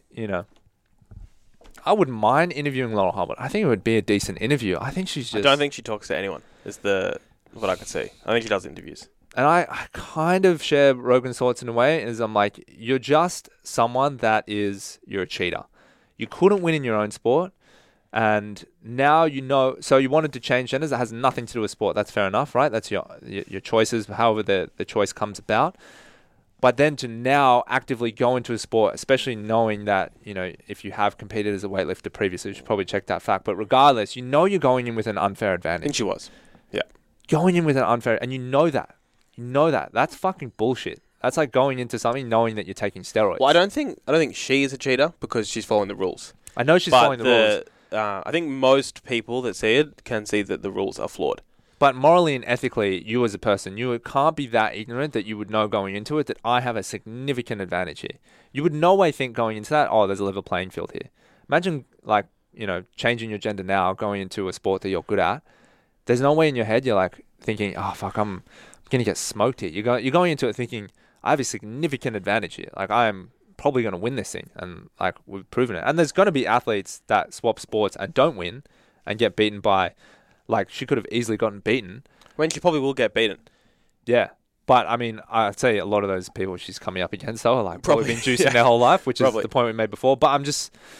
I wouldn't mind interviewing Laurel Hubbard. I think it would be a decent interview. I think she's just... I don't think she talks to anyone, is what I could see. I think she does interviews. And I kind of share Rogan's thoughts in a way, is I'm like, you're just someone you're a cheater. You couldn't win in your own sport, and now so you wanted to change genders. That has nothing to do with sport. That's fair enough, right? That's your choices, however the choice comes about. But then to now actively go into a sport, especially knowing that, if you have competed as a weightlifter previously, you should probably check that fact. But regardless, you're going in with an unfair advantage. I think she was. Yeah. Going in with an unfair, and you know that. That's fucking bullshit. That's like going into something knowing that you're taking steroids. Well, I don't think she is a cheater because she's following the rules. I know she's following the rules. I think most people that see it can see that the rules are flawed. But morally and ethically, you as a person, you can't be that ignorant that you would know going into it that I have a significant advantage here. You would no way think going into that, there's a level playing field here. Imagine, changing your gender now, going into a sport that you're good at. There's no way in your head you're thinking, oh, fuck, I'm going to get smoked here. You're going into it thinking, I have a significant advantage here. Like, I am probably going to win this thing, and like we've proven it. And there's going to be athletes that swap sports and don't win and get beaten by, like, she could have easily gotten beaten. When she probably will get beaten. Yeah. But, I mean, I'd say a lot of those people she's coming up against, though, are like probably been juicing their whole life, which is the point we made before. But I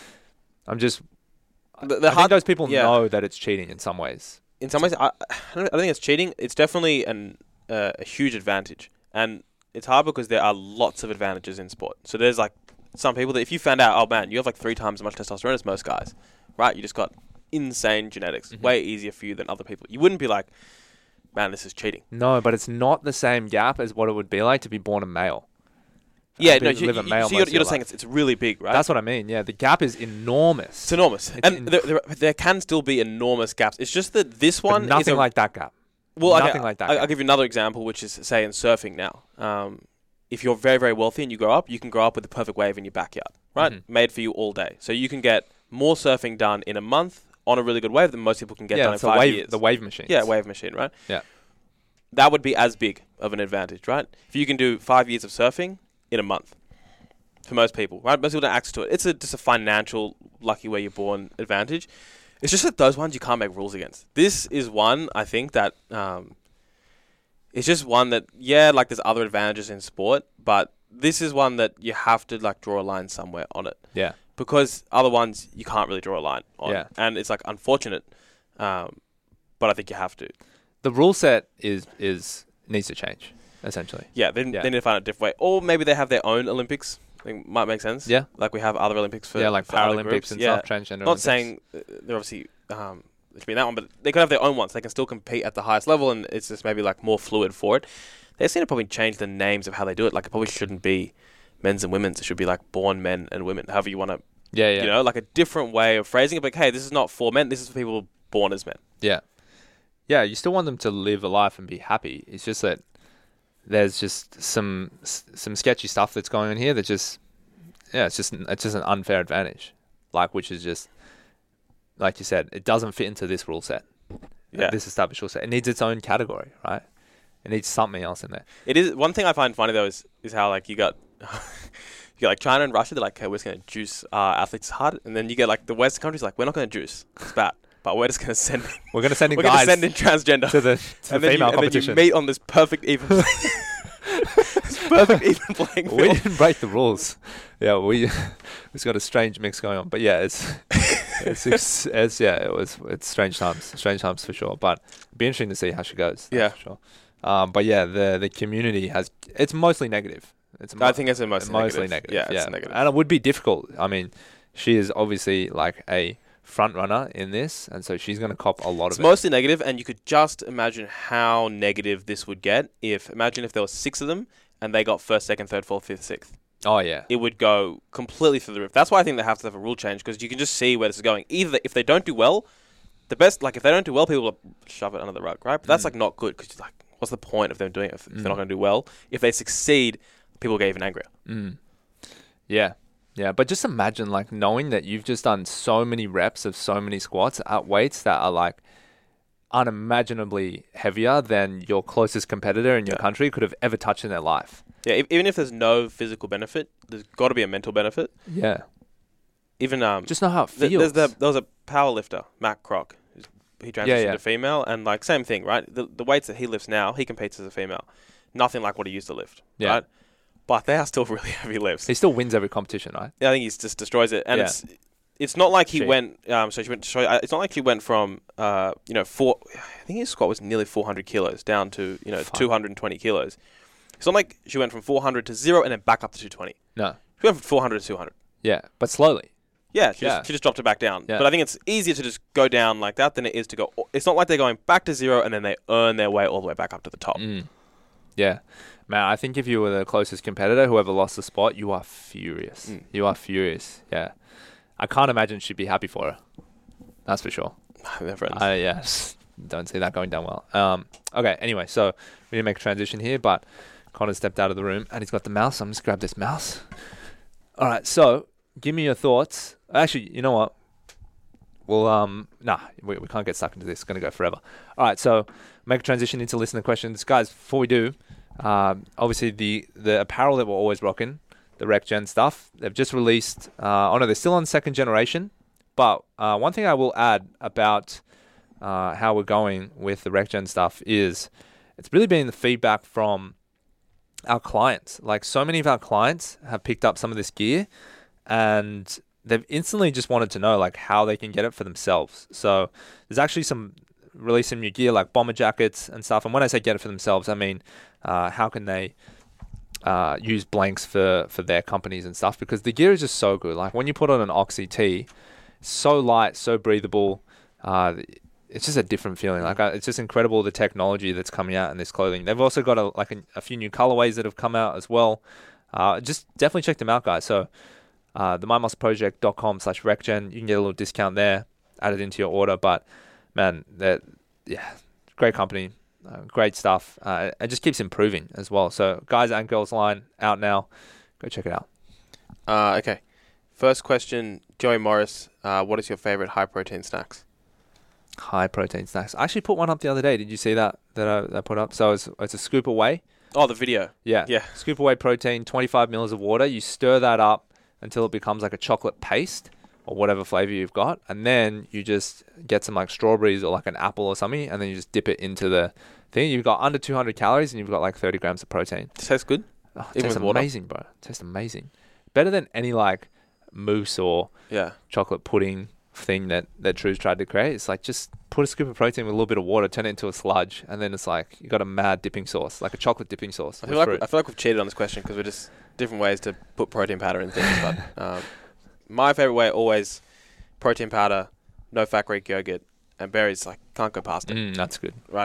think those people know that it's cheating in some ways. In some ways, I don't think it's cheating. It's definitely a huge advantage. And it's hard because there are lots of advantages in sport. So there's like some people that if you found out, oh man, you have like 3 times as much testosterone as most guys, right? You just got insane genetics. Way easier for you than other people. You wouldn't be like, man, this is cheating. No, but it's not the same gap as what it would be like to be born a male. Yeah, no, you're just saying it's really big, right? That's what I mean. Yeah, the gap is enormous. It's enormous. There can still be enormous gaps. It's just that this one nothing like that gap. Well, I'll give you another example, which is, say, in surfing now. If you're very, very wealthy and you grow up, you can grow up with the perfect wave in your backyard, right? Made for you all day. So you can get more surfing done in a month on a really good wave than most people can get done in 5 years. The wave machine. Yeah, wave machine, right? Yeah. That would be as big of an advantage, right? If you can do 5 years of surfing in a month, for most people, right? Most people don't have access to it. It's just a financial, lucky where you're born advantage. It's just that those ones you can't make rules against. This is one, I think, that it's just one that, like there's other advantages in sport, but this is one that you have to like draw a line somewhere on it. Yeah. Because other ones you can't really draw a line on. Yeah. And it's like unfortunate, but I think you have to. The rule set needs to change, essentially. Yeah, they need to find a different way. Or maybe they have their own Olympics. I think might make sense. Yeah. Like we have other Olympics for like for Paralympics and stuff, transgender Not Olympics. saying they're obviously there should be that one, but they could have their own ones. They can still compete at the highest level, and it's just maybe like more fluid for it. They seem to probably change the names of how they do it. Like it probably shouldn't be men's and women's. It should be like born men and women, however you want to. Yeah. You know, like a different way of phrasing it. But hey, this is not for men. This is for people born as men. Yeah. Yeah, you still want them to live a life and be happy. It's just that there's just some sketchy stuff that's going on here that just, it's just an unfair advantage. Like, which is just, like you said, it doesn't fit into this rule set. Yeah. This established rule set. It needs its own category, right? It needs something else in there. It is one thing I find funny though is how like you got like China and Russia. They're like, okay, we're just going to juice athletes hard, and then you get like the Western countries like, we're not going to juice. It's bad. But we're just going to send in... We're going to send in we're guys... We're going to send in transgender. To the female competition. And then you meet on this perfect even... this perfect even playing field. We didn't break the rules. Yeah, we've got a strange mix going on. But yeah, it's strange times. Strange times for sure. But it'd be interesting to see how she goes. Yeah. For sure. But yeah, the community has... It's mostly negative. I think it's mostly negative. Yeah, it's negative. And it would be difficult. I mean, she is obviously like a... front runner in this, and so she's going to cop a lot of it. It's mostly negative, and you could just imagine how negative this would get imagine if there were 6 of them and they got 1st, 2nd, 3rd, 4th, 5th, 6th. Oh yeah. It would go completely through the roof. That's why I think they have to have a rule change, because you can just see where this is going. Either if they don't do well, the best, like if they don't do well, people will shove it under the rug, right? But that's like not good, because like, what's the point of them doing it if they're not going to do well? If they succeed, people get even angrier. Yeah. Yeah, but just imagine like knowing that you've just done so many reps of so many squats at weights that are like unimaginably heavier than your closest competitor in your country could have ever touched in their life. Yeah, even if there's no physical benefit, there's got to be a mental benefit. Yeah. Even just know how it feels. There was a power lifter, Matt Kroc. He transitioned to female, and like same thing, right? The weights that he lifts now, he competes as a female. Nothing like what he used to lift, right? But they are still really heavy lifts. He still wins every competition, right? Yeah, I think he just destroys it. And it's not like he went... so she went to show... It's not like she went from, 4... I think his squat was nearly 400 kilos down to, 220 kilos. It's not like she went from 400 to 0 and then back up to 220. No. She went from 400 to 200. Yeah, but slowly. Yeah, she just dropped it back down. Yeah. But I think it's easier to just go down like that than it is to go... It's not like they're going back to 0 and then they earn their way all the way back up to the top. Yeah. Man, I think if you were the closest competitor, whoever lost the spot, you are furious. You are furious. Yeah. I can't imagine she'd be happy for her. That's for sure. They're friends. Yes. Don't see that going down well. Okay, anyway, so we need to make a transition here, but Connor stepped out of the room and he's got the mouse. I'm just grab this mouse. All right, so give me your thoughts. Actually, you know what? Well, we can't get stuck into this. It's going to go forever. All right, so make a transition into listener questions. Guys, before we do, Obviously, the apparel that we're always rocking, the RecGen stuff, they've just released. They're still on second generation. But one thing I will add about how we're going with the RecGen stuff is it's really been the feedback from our clients. Like, so many of our clients have picked up some of this gear and they've instantly just wanted to know like how they can get it for themselves. So there's actually release some new gear like bomber jackets and stuff. And when I say get it for themselves, I mean how can they use blanks for their companies and stuff, because the gear is just so good. Like when you put on an Oxy T, so light, so breathable. It's just a different feeling. Like it's just incredible the technology that's coming out in this clothing. They've also got a few new colorways that have come out as well. Just definitely check them out, guys. So the mindmuscleproject.com/RecGen, you can get a little discount there, add it into your order. But man, great company, great stuff. It just keeps improving as well. So guys and girls line out now. Go check it out. Okay. First question, Joey Morris. What is your favorite high protein snacks? High protein snacks. I actually put one up the other day. Did you see that I put up? So it's a Scoop Away. Oh, the video. Yeah. Scoop Away protein, 25 mils of water. You stir that up until it becomes like a chocolate paste or whatever flavor you've got. And then you just get some like strawberries or like an apple or something. And then you just dip it into the thing. You've got under 200 calories and you've got like 30 grams of protein. It tastes good? Oh, it tastes amazing, bro. It tastes amazing. Better than any like mousse or chocolate pudding thing that True's tried to create. It's like just put a scoop of protein with a little bit of water, turn it into a sludge, and then it's like you got a mad dipping sauce, like a chocolate dipping sauce. I feel like we've cheated on this question because we're just different ways to put protein powder in things. But my favorite way, always protein powder, no fat Greek yogurt, and berries. Like can't go past it. That's good, right?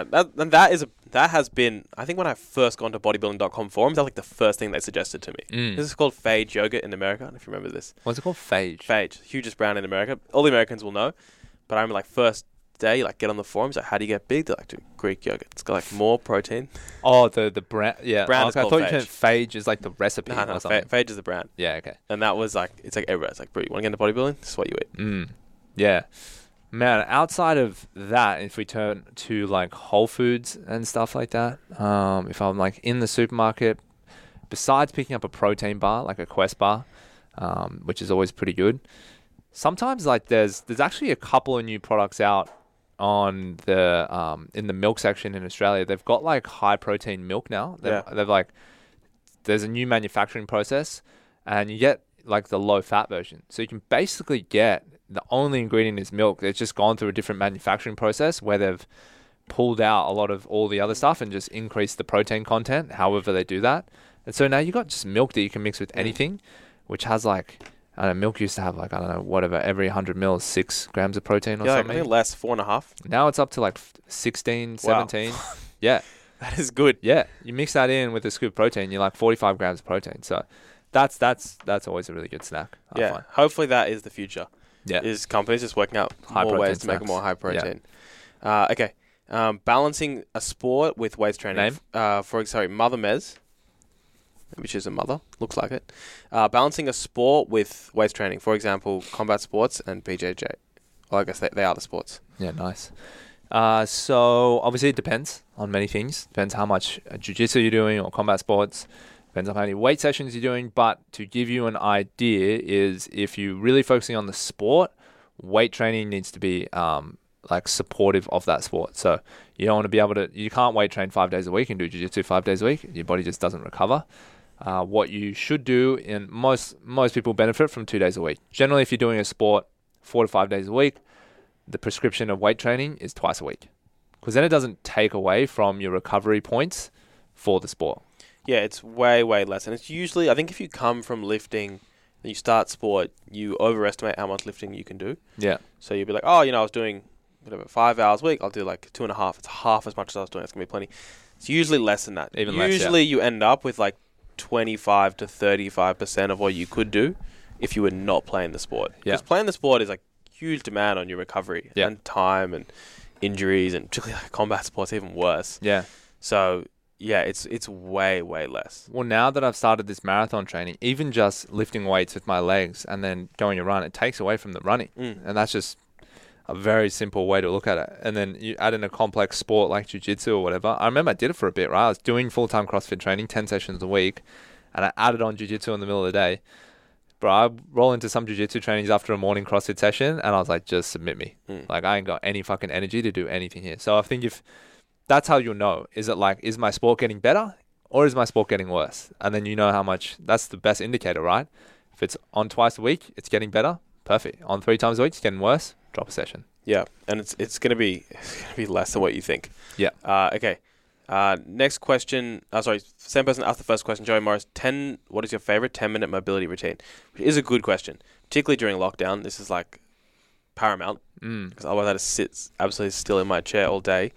That has been. I think when I first got into bodybuilding.com forums, that's like the first thing they suggested to me. This is called Phage yogurt in America. If you remember this, what's it called? Phage. Phage, hugest brand in America. All the Americans will know. But I'm like first day, like get on the forums. Like, how do you get big? They're like, dude, Greek yogurt. It's got like more protein. Oh, the brand. Yeah, brand. I thought you meant Phage is like the recipe. No, or something. Phage is the brand. Yeah, okay. And that was like, it's like everywhere. It's like, bro, you want to get into bodybuilding? This is what you eat. Yeah. Man, outside of that, if we turn to like Whole Foods and stuff like that, if I'm like in the supermarket, besides picking up a protein bar, like a Quest bar, which is always pretty good, sometimes like there's actually a couple of new products out on the in the milk section in Australia. They've got like high protein milk now. They've like, there's a new manufacturing process and you get like the low fat version. So you can basically get the only ingredient is milk. It's just gone through a different manufacturing process where they've pulled out a lot of all the other stuff and just increased the protein content, however they do that. And so now you got just milk that you can mix with anything, which has like, I don't know, milk used to have like, I don't know, whatever, every 100 mils, 6 grams of protein or something. I think less, 4.5. Now it's up to like 16, 17. Wow. Yeah. That is good. Yeah. You mix that in with a scoop of protein, you're like 45 grams of protein. So that's always a really good snack. I find. Hopefully that is the future. Yeah. Is companies just working out more ways to make it more high protein. Yeah. Okay. Balancing a sport with weight training. Name? Mother Mez, which is a mother, looks like it. Balancing a sport with weight training. For example, combat sports and BJJ. Well, I guess they are the sports. Yeah, nice. So obviously it depends on many things. Depends how much jiu-jitsu you're doing or combat sports. Depends on how many weight sessions you're doing. But to give you an idea is if you're really focusing on the sport, weight training needs to be like supportive of that sport. So you don't want to be able to, you can't weight train 5 days a week and do jiu-jitsu 5 days a week. Your body just doesn't recover. What you should do, and most people benefit from 2 days a week. Generally, if you're doing a sport 4 to 5 days a week, the prescription of weight training is twice a week. Because then it doesn't take away from your recovery points for the sport. Yeah, it's way, way less. And it's usually, I think if you come from lifting and you start sport, you overestimate how much lifting you can do. Yeah. So you'll be like, I was doing 5 hours a week. I'll do like 2.5. It's half as much as I was doing. It's going to be plenty. It's usually less than that. Usually you end up with like 25 to 35% of what you could do if you were not playing the sport. Because playing the sport is like huge demand on your recovery and time and injuries, and particularly like combat sports, even worse. Yeah. So yeah, it's way, way less. Well, now that I've started this marathon training, even just lifting weights with my legs and then going a run, it takes away from the running. And that's just, a very simple way to look at it. And then you add in a complex sport like jiu-jitsu or whatever. I remember I did it for a bit, right? I was doing full-time CrossFit training, 10 sessions a week, and I added on jiu-jitsu in the middle of the day. Bro, I roll into some jiu-jitsu trainings after a morning CrossFit session, and I was like, just submit me. Like, I ain't got any fucking energy to do anything here. So I think if that's how you'll know, is it like, is my sport getting better or is my sport getting worse? And then you know how much, that's the best indicator, right? If it's on twice a week, it's getting better. Perfect. On 3 times a week, it's getting worse. Drop a session. Yeah, and it's gonna be less than what you think. Yeah. Okay. Next question. Sorry, same person asked the first question. Joey Morris. What is your favorite 10-minute mobility routine? Which is a good question, particularly during lockdown. This is like paramount because otherwise I just sit absolutely still in my chair all day.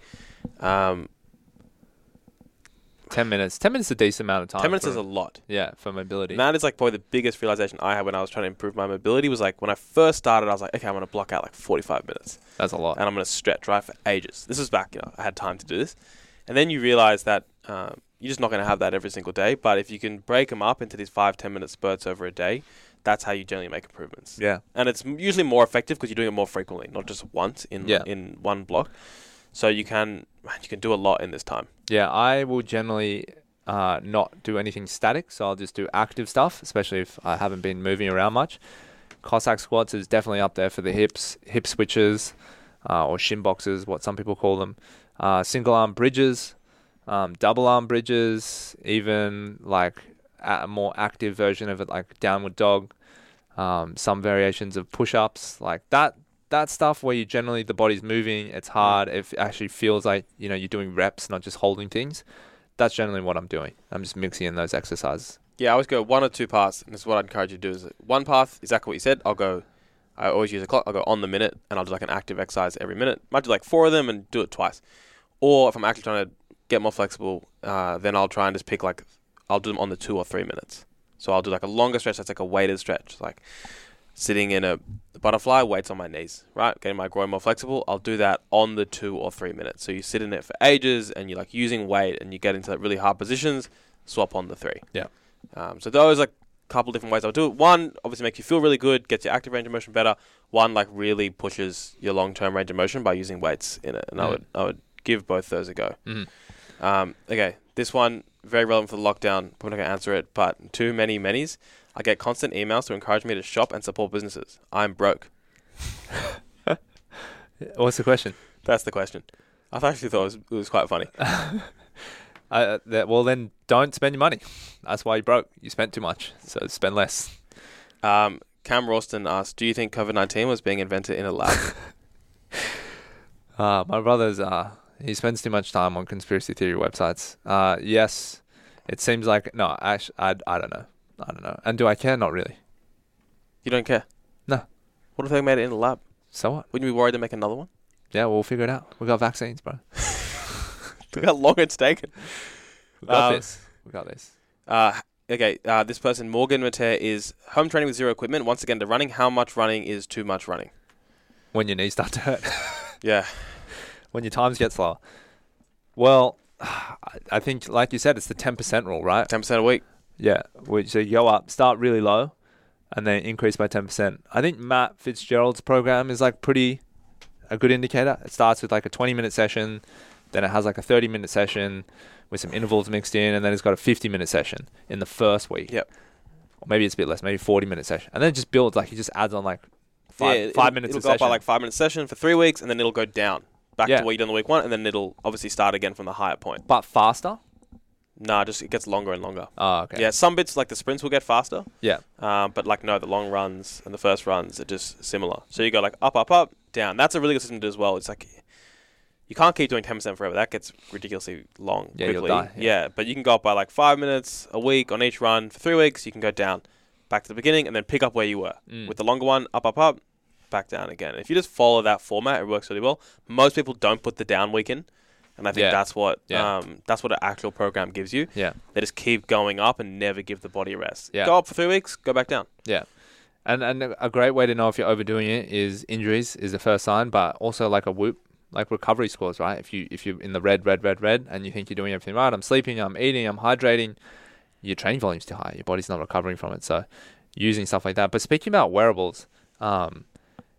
10 minutes. 10 minutes is a decent amount of time. 10 minutes is a lot. Yeah, for mobility. And that is like probably the biggest realization I had when I was trying to improve my mobility was like when I first started, I was like, okay, I'm going to block out like 45 minutes. That's a lot. And I'm going to stretch, right, for ages. This was back, I had time to do this. And then you realize that you're just not going to have that every single day. But if you can break them up into these 5-10 minute spurts over a day, that's how you generally make improvements. Yeah. And it's usually more effective because you're doing it more frequently, not just once in one block. So you can do a lot in this time. Yeah, I will generally not do anything static, so I'll just do active stuff, especially if I haven't been moving around much. Cossack squats is definitely up there for the hips, hip switches, or shin boxes, what some people call them. Single arm bridges, double arm bridges, even like a more active version of it, like downward dog, some variations of push-ups, like that stuff where the body's moving, it's hard, it actually feels like, you're doing reps, not just holding things. That's generally what I'm doing. I'm just mixing in those exercises. Yeah, I always go 1 or 2 paths, and this is what I'd encourage you to do. Is one path, exactly what you said. I always use a clock. I'll go on the minute, and I'll do like an active exercise every minute. Might do like 4 of them and do it twice. Or if I'm actually trying to get more flexible, then I'll try and just pick I'll do them on the 2 or 3 minutes. So I'll do like a longer stretch that's like a weighted stretch, like sitting in a butterfly, weights on my knees, right? Getting my groin more flexible. I'll do that on the 2 or 3 minutes. So you sit in it for ages and you're like using weight and you get into like really hard positions, swap on the 3. Yeah. So those are a couple different ways I'll do it. One, obviously makes you feel really good, gets your active range of motion better. One, like really pushes your long-term range of motion by using weights in it. And I would give both those a go. Okay. This one, very relevant for the lockdown. Probably not going to answer it, but too many minis. I get constant emails to encourage me to shop and support businesses. I'm broke. What's the question? That's the question. I actually thought it was quite funny. Well, then don't spend your money. That's why you're broke. You spent too much, so spend less. Cam Ralston asked, do you think COVID-19 was being invented in a lab? My brother's, he spends too much time on conspiracy theory websites. Yes, it seems like, no, actually, I don't know. And do I care? Not really. You don't care? No. What if they made it in a lab? So what? Wouldn't you be worried to make another one? Yeah, we'll figure it out. We got vaccines, bro. Look how long it's taken. We got this. Okay, this person, Morgan Mater, is home training with zero equipment. Once again, to running. How much running is too much running? When your knees start to hurt. Yeah. When your times get slower. Well, I think, like you said, it's the 10% rule, right? 10% a week. Yeah. So you go up, start really low, and then increase by 10%. I think Matt Fitzgerald's program is like a good indicator. It starts with like a 20-minute session, then it has like a 30-minute session with some intervals mixed in, and then it's got a 50-minute session in the first week. Yep. Or maybe it's a bit less, maybe 40-minute session. And then it just builds, like he just adds on like 5 minutes it'll a session. It'll go up by like 5-minute session for 3 weeks, and then it'll go down back to what you done the week 1, and then it'll obviously start again from the higher point. But faster? Nah, just it gets longer and longer. Oh, okay. Yeah, some bits like the sprints will get faster. Yeah. But like no, the long runs and the first runs are just similar. So you go like up, down. That's a really good system to do as well. It's like you can't keep doing 10% forever. That gets ridiculously long quickly. You'll die. Yeah, but you can go up by like 5 minutes a week on each run for 3 weeks. You can go down back to the beginning and then pick up where you were. With the longer one, up, back down again. If you just follow that format, it works really well. Most people don't put the down week in. And I think that's what an actual program gives you. Yeah. They just keep going up and never give the body a rest. Yeah. Go up for 3 weeks, go back down. Yeah. And a great way to know if you're overdoing it is injuries is the first sign, but also like a whoop, like recovery scores, right? If you're in the red, and you think you're doing everything right, I'm sleeping, I'm eating, I'm hydrating, your training volume's too high. Your body's not recovering from it. So using stuff like that. But speaking about wearables,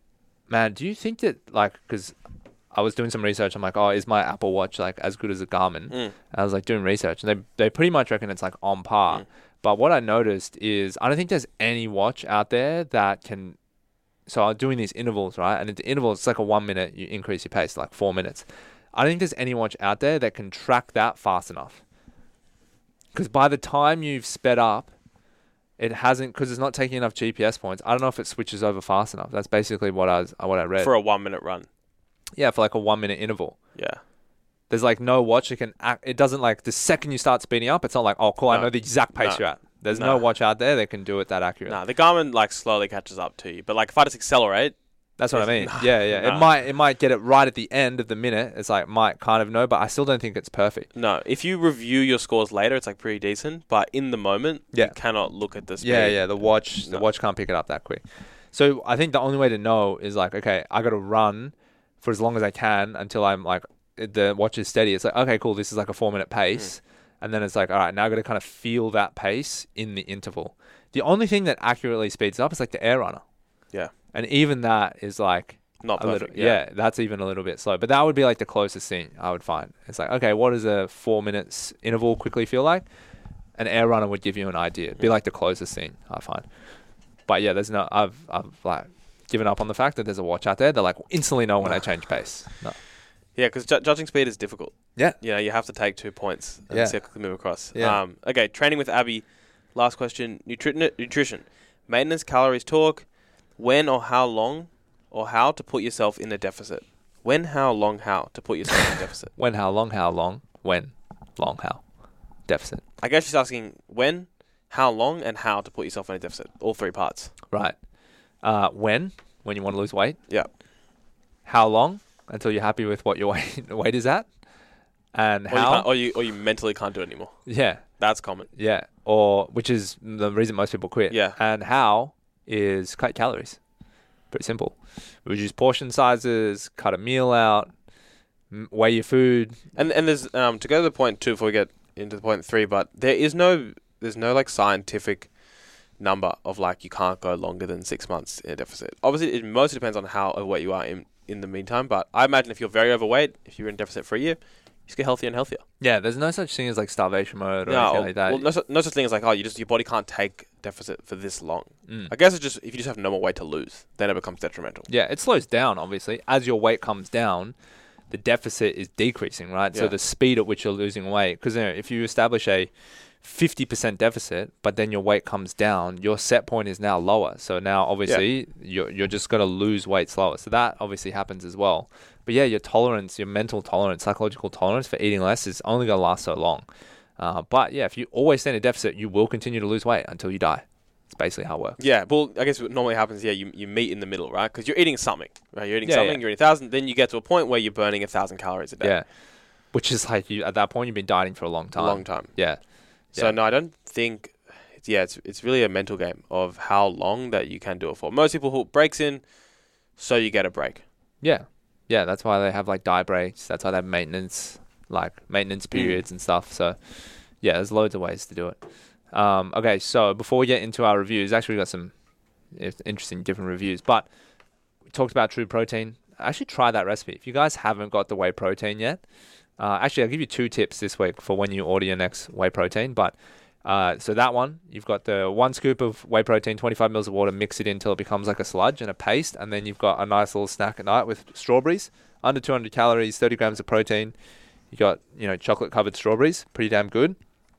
Man, do you think that, like, because I was doing some research, I'm like, oh, is my Apple Watch like as good as a Garmin? Mm. I was like doing research, and they pretty much reckon it's like on par. Mm. But what I noticed is I don't think there's any watch out there that can. So I'm doing these intervals, right? And at the intervals, it's like a 1 minute, you increase your pace, like 4 minutes. I don't think there's any watch out there that can track that fast enough. Because by the time you've sped up, it hasn't, because it's not taking enough GPS points. I don't know if it switches over fast enough. That's basically what I read. For a 1 minute run. Yeah, for like a 1 minute interval. Yeah. There's like no watch that can act. It doesn't like the second you start speeding up, it's not like, oh, cool, I know the exact pace you're at. There's no watch out there that can do it that accurate. The Garmin like slowly catches up to you. But like if I just accelerate, that's what I mean. Yeah. It might get it right at the end of the minute. It's like might kind of know, but I still don't think it's perfect. No, if you review your scores later, it's like pretty decent. But in the moment, you cannot look at the speed. Yeah. The watch can't pick it up that quick. So I think the only way to know is like, okay, I got to run for as long as I can until I'm like the watch is steady. It's like, okay, cool. This is like a 4 minute pace. And then it's like, all right, now I got to kind of feel that pace in the interval. The only thing that accurately speeds up is like the Air Runner. Yeah. And even that is like not perfect. Little, that's even a little bit slow. But that would be like the closest thing I would find. It's like, okay, what does a 4 minutes interval quickly feel like? An Air Runner would give you an idea. It'd be like the closest thing I find. But yeah, there's no. I've like given up on the fact that there's a watch out there that like instantly know when I change pace. No. Yeah, because judging speed is difficult. Yeah. You know, you have to take 2 points and see how quickly move across. Yeah. Okay, training with Abby. Last question. Nutrition. Maintenance, calories, talk. When or how long or how to put yourself in a deficit? When, how, long, how to put yourself in a deficit? When, how, long, when, long, how. Deficit. I guess she's asking when, how long, and how to put yourself in a deficit. All 3 parts. Right. When you want to lose weight. Yeah. How long? Until you're happy with what your weight is at, and how, or you mentally can't do it anymore. Yeah, that's common. Yeah, or which is the reason most people quit. Yeah, and how is cut calories. Pretty simple. Reduce portion sizes, cut a meal out, weigh your food, and there's to go to the point 2 before we get into the point 3. But there's no like scientific number of like you can't go longer than 6 months in a deficit. Obviously, it mostly depends on how overweight you are in the meantime, but I imagine if you're very overweight, if you're in deficit for a year, you just get healthier and healthier. Yeah, there's no such thing as like starvation mode or anything like that. Well, no such thing as like, your body can't take deficit for this long. I guess it's just if you just have no more weight to lose, then it becomes detrimental. Yeah, it slows down, obviously. As your weight comes down, the deficit is decreasing, right? Yeah. So the speed at which you're losing weight, because if you establish a 50% deficit, but then your weight comes down, your set point is now lower. So now obviously you're just going to lose weight slower. So that obviously happens as well. But yeah, your tolerance, your mental tolerance, psychological tolerance for eating less is only going to last so long. But yeah, if you always stay in a deficit, you will continue to lose weight until you die. It's basically how it works. Yeah, well, I guess what normally happens, you meet in the middle, right? Because you're eating something, right? You're eating you're eating 1,000, then you get to a point where you're burning 1,000 calories a day. Yeah, which is like, at that point, you've been dieting for a long time. Yeah. So no, I don't think. It's really a mental game of how long that you can do it for. Most people who breaks in, so you get a break. Yeah, that's why they have like die breaks. That's why they have maintenance periods and stuff. So yeah, there's loads of ways to do it. Okay, so before we get into our reviews, actually we got some interesting different reviews. But we talked about True Protein. Actually, try that recipe if you guys haven't got the whey protein yet. Actually, I'll give you 2 tips this week for when you order your next whey protein. But so that one, you've got the 1 scoop of whey protein, 25 mils of water, mix it in until it becomes like a sludge and a paste. And then you've got a nice little snack at night with strawberries, under 200 calories, 30 grams of protein. You got, chocolate covered strawberries, pretty damn good.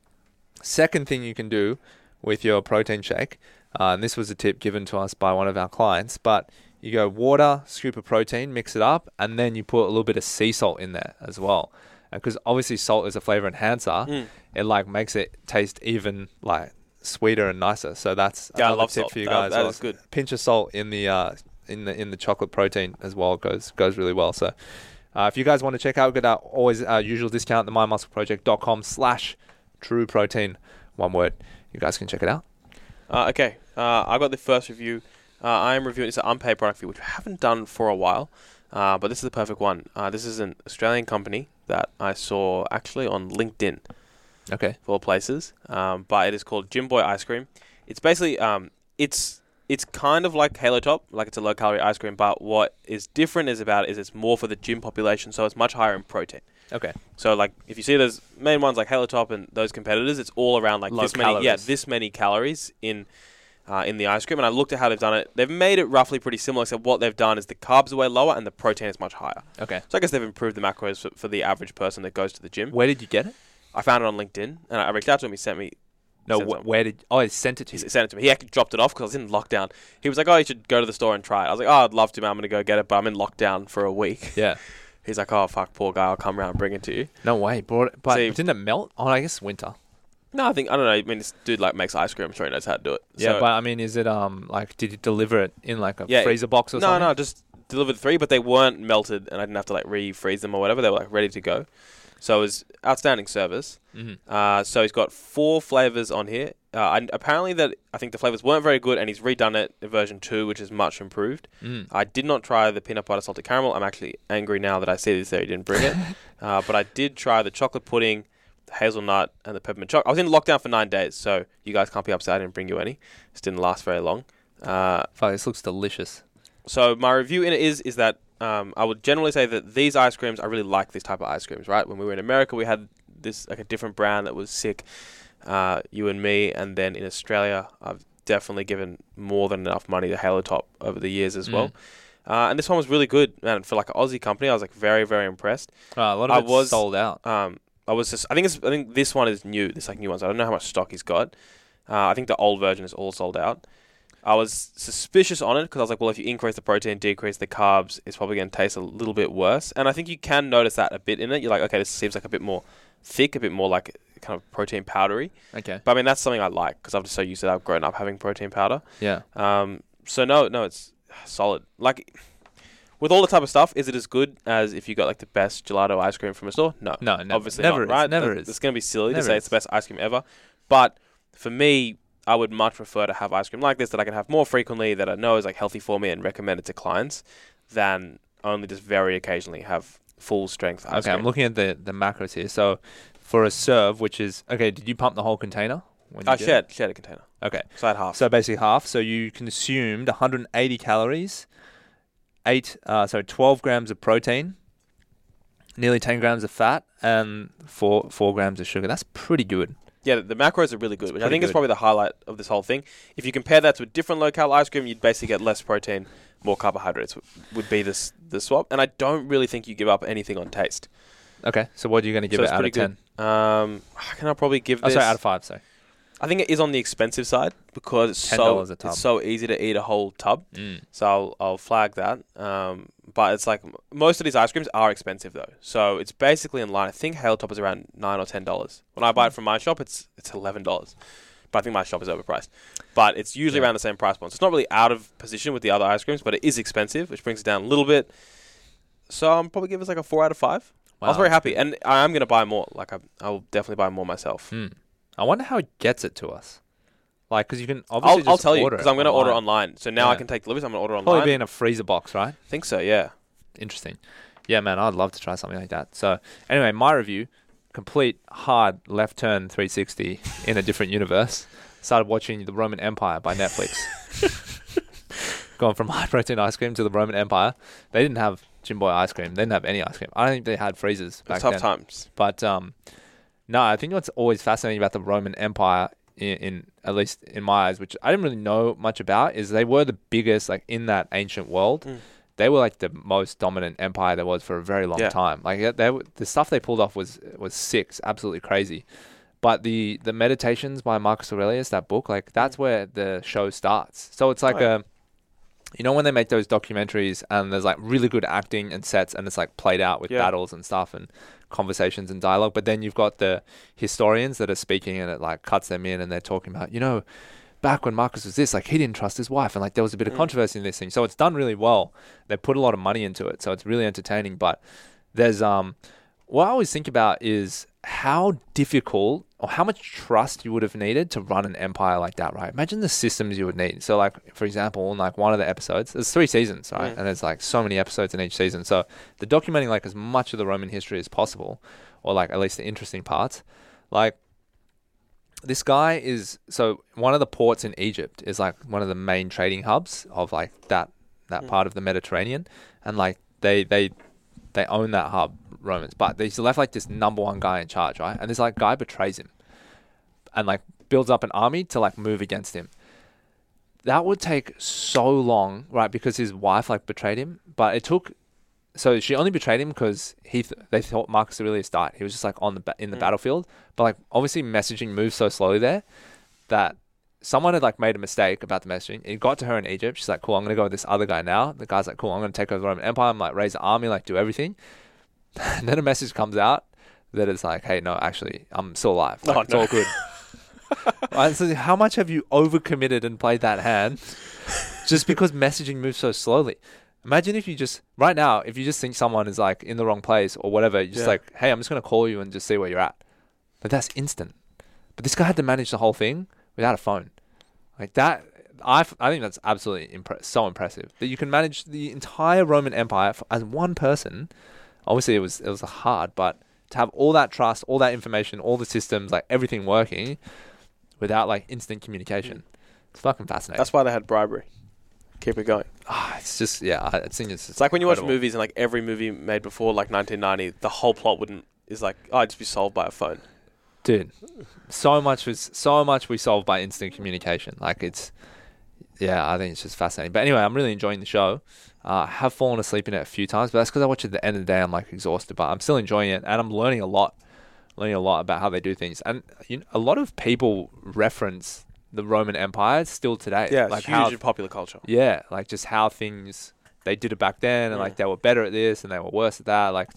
Second thing you can do with your protein shake, and this was a tip given to us by one of our clients, but you go water, scoop of protein, mix it up, and then you put a little bit of sea salt in there as well. Because obviously salt is a flavor enhancer. It like makes it taste even like sweeter and nicer. So that's another tip for you guys. That is good. Pinch of salt in the chocolate protein as well goes really well. So if you guys want to check out, we've got our usual discount, the mymuscleproject.com/true protein, one word. You guys can check it out. Okay. I got the first review. I am reviewing, it's an unpaid product review, which we haven't done for a while, but this is the perfect one. This is an Australian company that I saw actually on LinkedIn. Okay. For all places. But it is called Jim Boy Ice Cream. It's basically, it's It's kind of like Halo Top, like it's a low-calorie ice cream, but what is different is it's more for the gym population, so it's much higher in protein. Okay. So, like, if you see those main ones like Halo Top and those competitors, it's all around like Low this calories. many, this many calories in the ice cream. And I looked at how they've done it. They've made it roughly pretty similar, except what they've done is the carbs are way lower and the protein is much higher. Okay. So I guess they've improved the macros for the average person that goes to the gym. Where did you get it? I found it on LinkedIn, and I reached out to him. He sent me. No, where did... Oh, he sent it to you. He sent it to me. He actually dropped it off because I was in lockdown. He was like, "Oh, you should go to the store and try it." I was like, "Oh, I'd love to, man. I'm going to go get it, but I'm in lockdown for a week." Yeah. He's like, "Oh, fuck, poor guy. I'll come around and bring it to you." No way. But didn't it melt? Oh, I guess winter. No, I don't know. I mean, this dude like makes ice cream. I'm sure he knows how to do it. Yeah, So, but I mean, is it like, did you deliver it in like a freezer box or something? No, just delivered 3, but they weren't melted, and I didn't have to like refreeze them or whatever. They were like ready to go. So it was outstanding service. Mm-hmm. So he's got 4 flavors on here. And apparently I think the flavors weren't very good, and he's redone it in version 2, which is much improved. I did not try the peanut butter salted caramel. I'm actually angry now that I see this there. He didn't bring it. But I did try the chocolate pudding, the hazelnut, and the peppermint chocolate. I was in lockdown for 9 days, so you guys can't be upset I didn't bring you any. This didn't last very long. Fuck, this looks delicious. So my review in it is that I would generally say that these ice creams, I really like this type of ice creams, right? When we were in America, we had this like a different brand that was sick, you and me, and then in Australia, I've definitely given more than enough money to Halo Top over the years as well. And this one was really good, man. For like an Aussie company, I was like very, very impressed. A lot of it's sold out. I think this one is new. This like new ones. I don't know how much stock he's got. I think the old version is all sold out. I was suspicious on it because I was like, well, if you increase the protein, decrease the carbs, it's probably going to taste a little bit worse. And I think you can notice that a bit in it. You're like, okay, this seems like a bit more thick, a bit more like kind of protein powdery. Okay. But I mean, that's something I like because I'm just so used to that. I've grown up having protein powder. Yeah. So no, it's solid. Like, with all the type of stuff, is it as good as if you got like the best gelato ice cream from a store? No. No, never. Obviously never not, right? Never is. It's going to be silly Never to say it's the best ice cream ever. But for me, I would much prefer to have ice cream like this that I can have more frequently, that I know is like healthy for me and recommend it to clients, than only just very occasionally have full strength ice cream. I'm looking at the macros here. So for a serve, which is... Okay, did you pump the whole container? I shared a container. Okay. So I had half. So basically half. So you consumed 180 calories, 12 grams of protein, nearly 10 grams of fat, and 4 grams of sugar. That's pretty good. Yeah, the macros are really good, which I think is probably the highlight of this whole thing. If you compare that to a different low-cal ice cream, you'd basically get less protein, more carbohydrates would be the swap. And I don't really think you give up anything on taste. Okay, so what are you going to give it out of 10? I can I probably give this... out of 5, sorry. I think it is on the expensive side because it's so easy to eat a whole tub. So I'll flag that. But it's like most of these ice creams are expensive though. So it's basically in line. I think Halo Top is around $9 or $10. When I buy it from my shop, it's $11. But I think my shop is overpriced. But it's usually around the same price point. So it's not really out of position with the other ice creams, but it is expensive, which brings it down a little bit. So I'm probably give it like a 4 out of 5. Wow. I was very happy. And I am going to buy more. Like I will definitely buy more myself. I wonder how it gets it to us. Like, because you can obviously I'll tell you, because I'm going to order online. So now I can take delivery, so I'm going to order online. Probably be in a freezer box, right? I think so, yeah. Interesting. Yeah, man, I'd love to try something like that. So, anyway, my review, complete hard left turn 360 in a different universe. Started watching The Roman Empire by Netflix. Gone from high-protein ice cream to the Roman Empire. They didn't have Jimboy ice cream. They didn't have any ice cream. I don't think they had freezers back then. Tough times. But, no, I think what's always fascinating about the Roman Empire, in at least in my eyes, which I didn't really know much about, is they were the biggest, like, in that ancient world. They were like the most dominant empire there was for a very long time. Like the stuff they pulled off was sick, absolutely crazy. But the Meditations by Marcus Aurelius, that book, like that's where the show starts. So it's like when they make those documentaries and there's like really good acting and sets and it's like played out with battles and stuff and conversations and dialogue. But then you've got the historians that are speaking and it like cuts them in and they're talking about, back when Marcus was this, like he didn't trust his wife and like there was a bit of controversy in this thing. So it's done really well. They put a lot of money into it. So it's really entertaining. But there's what I always think about is how difficult or how much trust you would have needed to run an empire like that, right? Imagine the systems you would need. So like, for example, in like one of the episodes, there's 3 seasons, right? And there's like so many episodes in each season. So they're documenting like as much of the Roman history as possible, or like at least the interesting parts. Like, This guy is one of the ports in Egypt is like one of the main trading hubs of like that part of the Mediterranean, and like they own that hub, Romans. But they left like this number one guy in charge, right? And this like guy betrays him, and like builds up an army to like move against him. That would take so long, right? Because his wife like betrayed him, but it took. So she only betrayed him because they thought Marcus Aurelius died. He was just like in the battlefield, but like obviously messaging moves so slowly there that someone had like made a mistake about the messaging. It got to her in Egypt. She's like, "Cool, I'm gonna go with this other guy now." The guy's like, "Cool, I'm gonna take over the Roman Empire. I'm like raise an army, like do everything." And then a message comes out that it's like, "Hey, no, actually, I'm still alive. Like, it's all good." Right, so how much have you overcommitted and played that hand just because messaging moves so slowly? Imagine if you just, right now, if you just think someone is like in the wrong place or whatever, you're just like, hey, I'm just going to call you and just see where you're at. But that's instant. But this guy had to manage the whole thing without a phone. Like that, I think that's absolutely so impressive. That you can manage the entire Roman Empire as one person. Obviously, it was hard, but to have all that trust, all that information, all the systems, like everything working without like instant communication. It's fucking fascinating. That's why they had bribery. Keep it going. It's just, I think it's like when you watch movies and like every movie made before like 1990, the whole plot is like, it'd just be solved by a phone. Dude, so much we solved by instant communication. Like I think it's just fascinating. But anyway, I'm really enjoying the show. I have fallen asleep in it a few times, but that's because I watch it at the end of the day. I'm like exhausted, but I'm still enjoying it, and I'm learning a lot about how they do things. And a lot of people reference the Roman Empire still today. Yeah, like it's huge in popular culture. Yeah, like just how things, they did it back then, and like they were better at this and they were worse at that. Like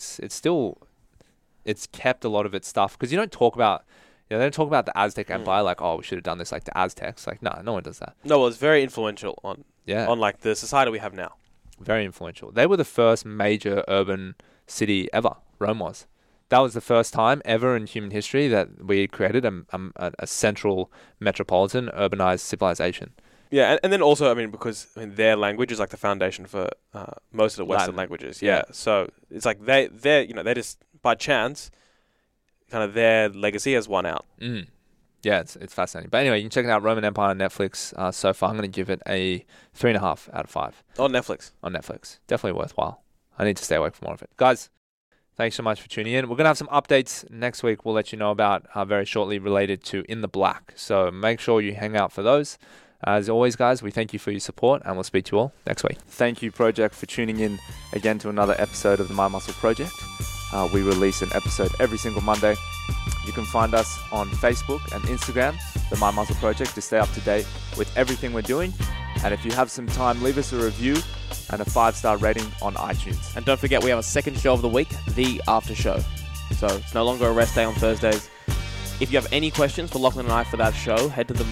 it's kept a lot of its stuff, because you don't talk about, they don't talk about the Aztec Empire like, oh, we should have done this like the Aztecs. Like, no one does that. No, well, it's very influential on like the society we have now. Very influential. They were the first major urban city ever. Rome was. That was the first time ever in human history that we created a central metropolitan urbanized civilization. Yeah, and then also, because their language is like the foundation for most of the Western languages. Yeah, so it's like they just by chance, kind of their legacy has won out. Yeah, it's fascinating. But anyway, you can check it out, Roman Empire on Netflix. So far, I'm going to give it a 3.5 out of 5. On Netflix. On Netflix. Definitely worthwhile. I need to stay awake for more of it. Guys, thanks so much for tuning in. We're going to have some updates next week we'll let you know about very shortly related to In the Black. So make sure you hang out for those. As always, guys, we thank you for your support, and we'll speak to you all next week. Thank you, Project, for tuning in again to another episode of the My Muscle Project. We release an episode every single Monday. You can find us on Facebook and Instagram, the My Muscle Project, to stay up to date with everything we're doing. And if you have some time, leave us a review and a 5-star rating on iTunes. And don't forget, we have a second show of the week, The After Show. So it's no longer a rest day on Thursdays. If you have any questions for Lachlan and I for that show, head to the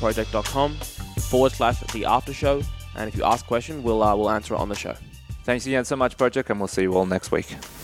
mymuscleproject.com/The After Show. And if you ask a question, we'll answer it on the show. Thanks again so much, Project, and we'll see you all next week.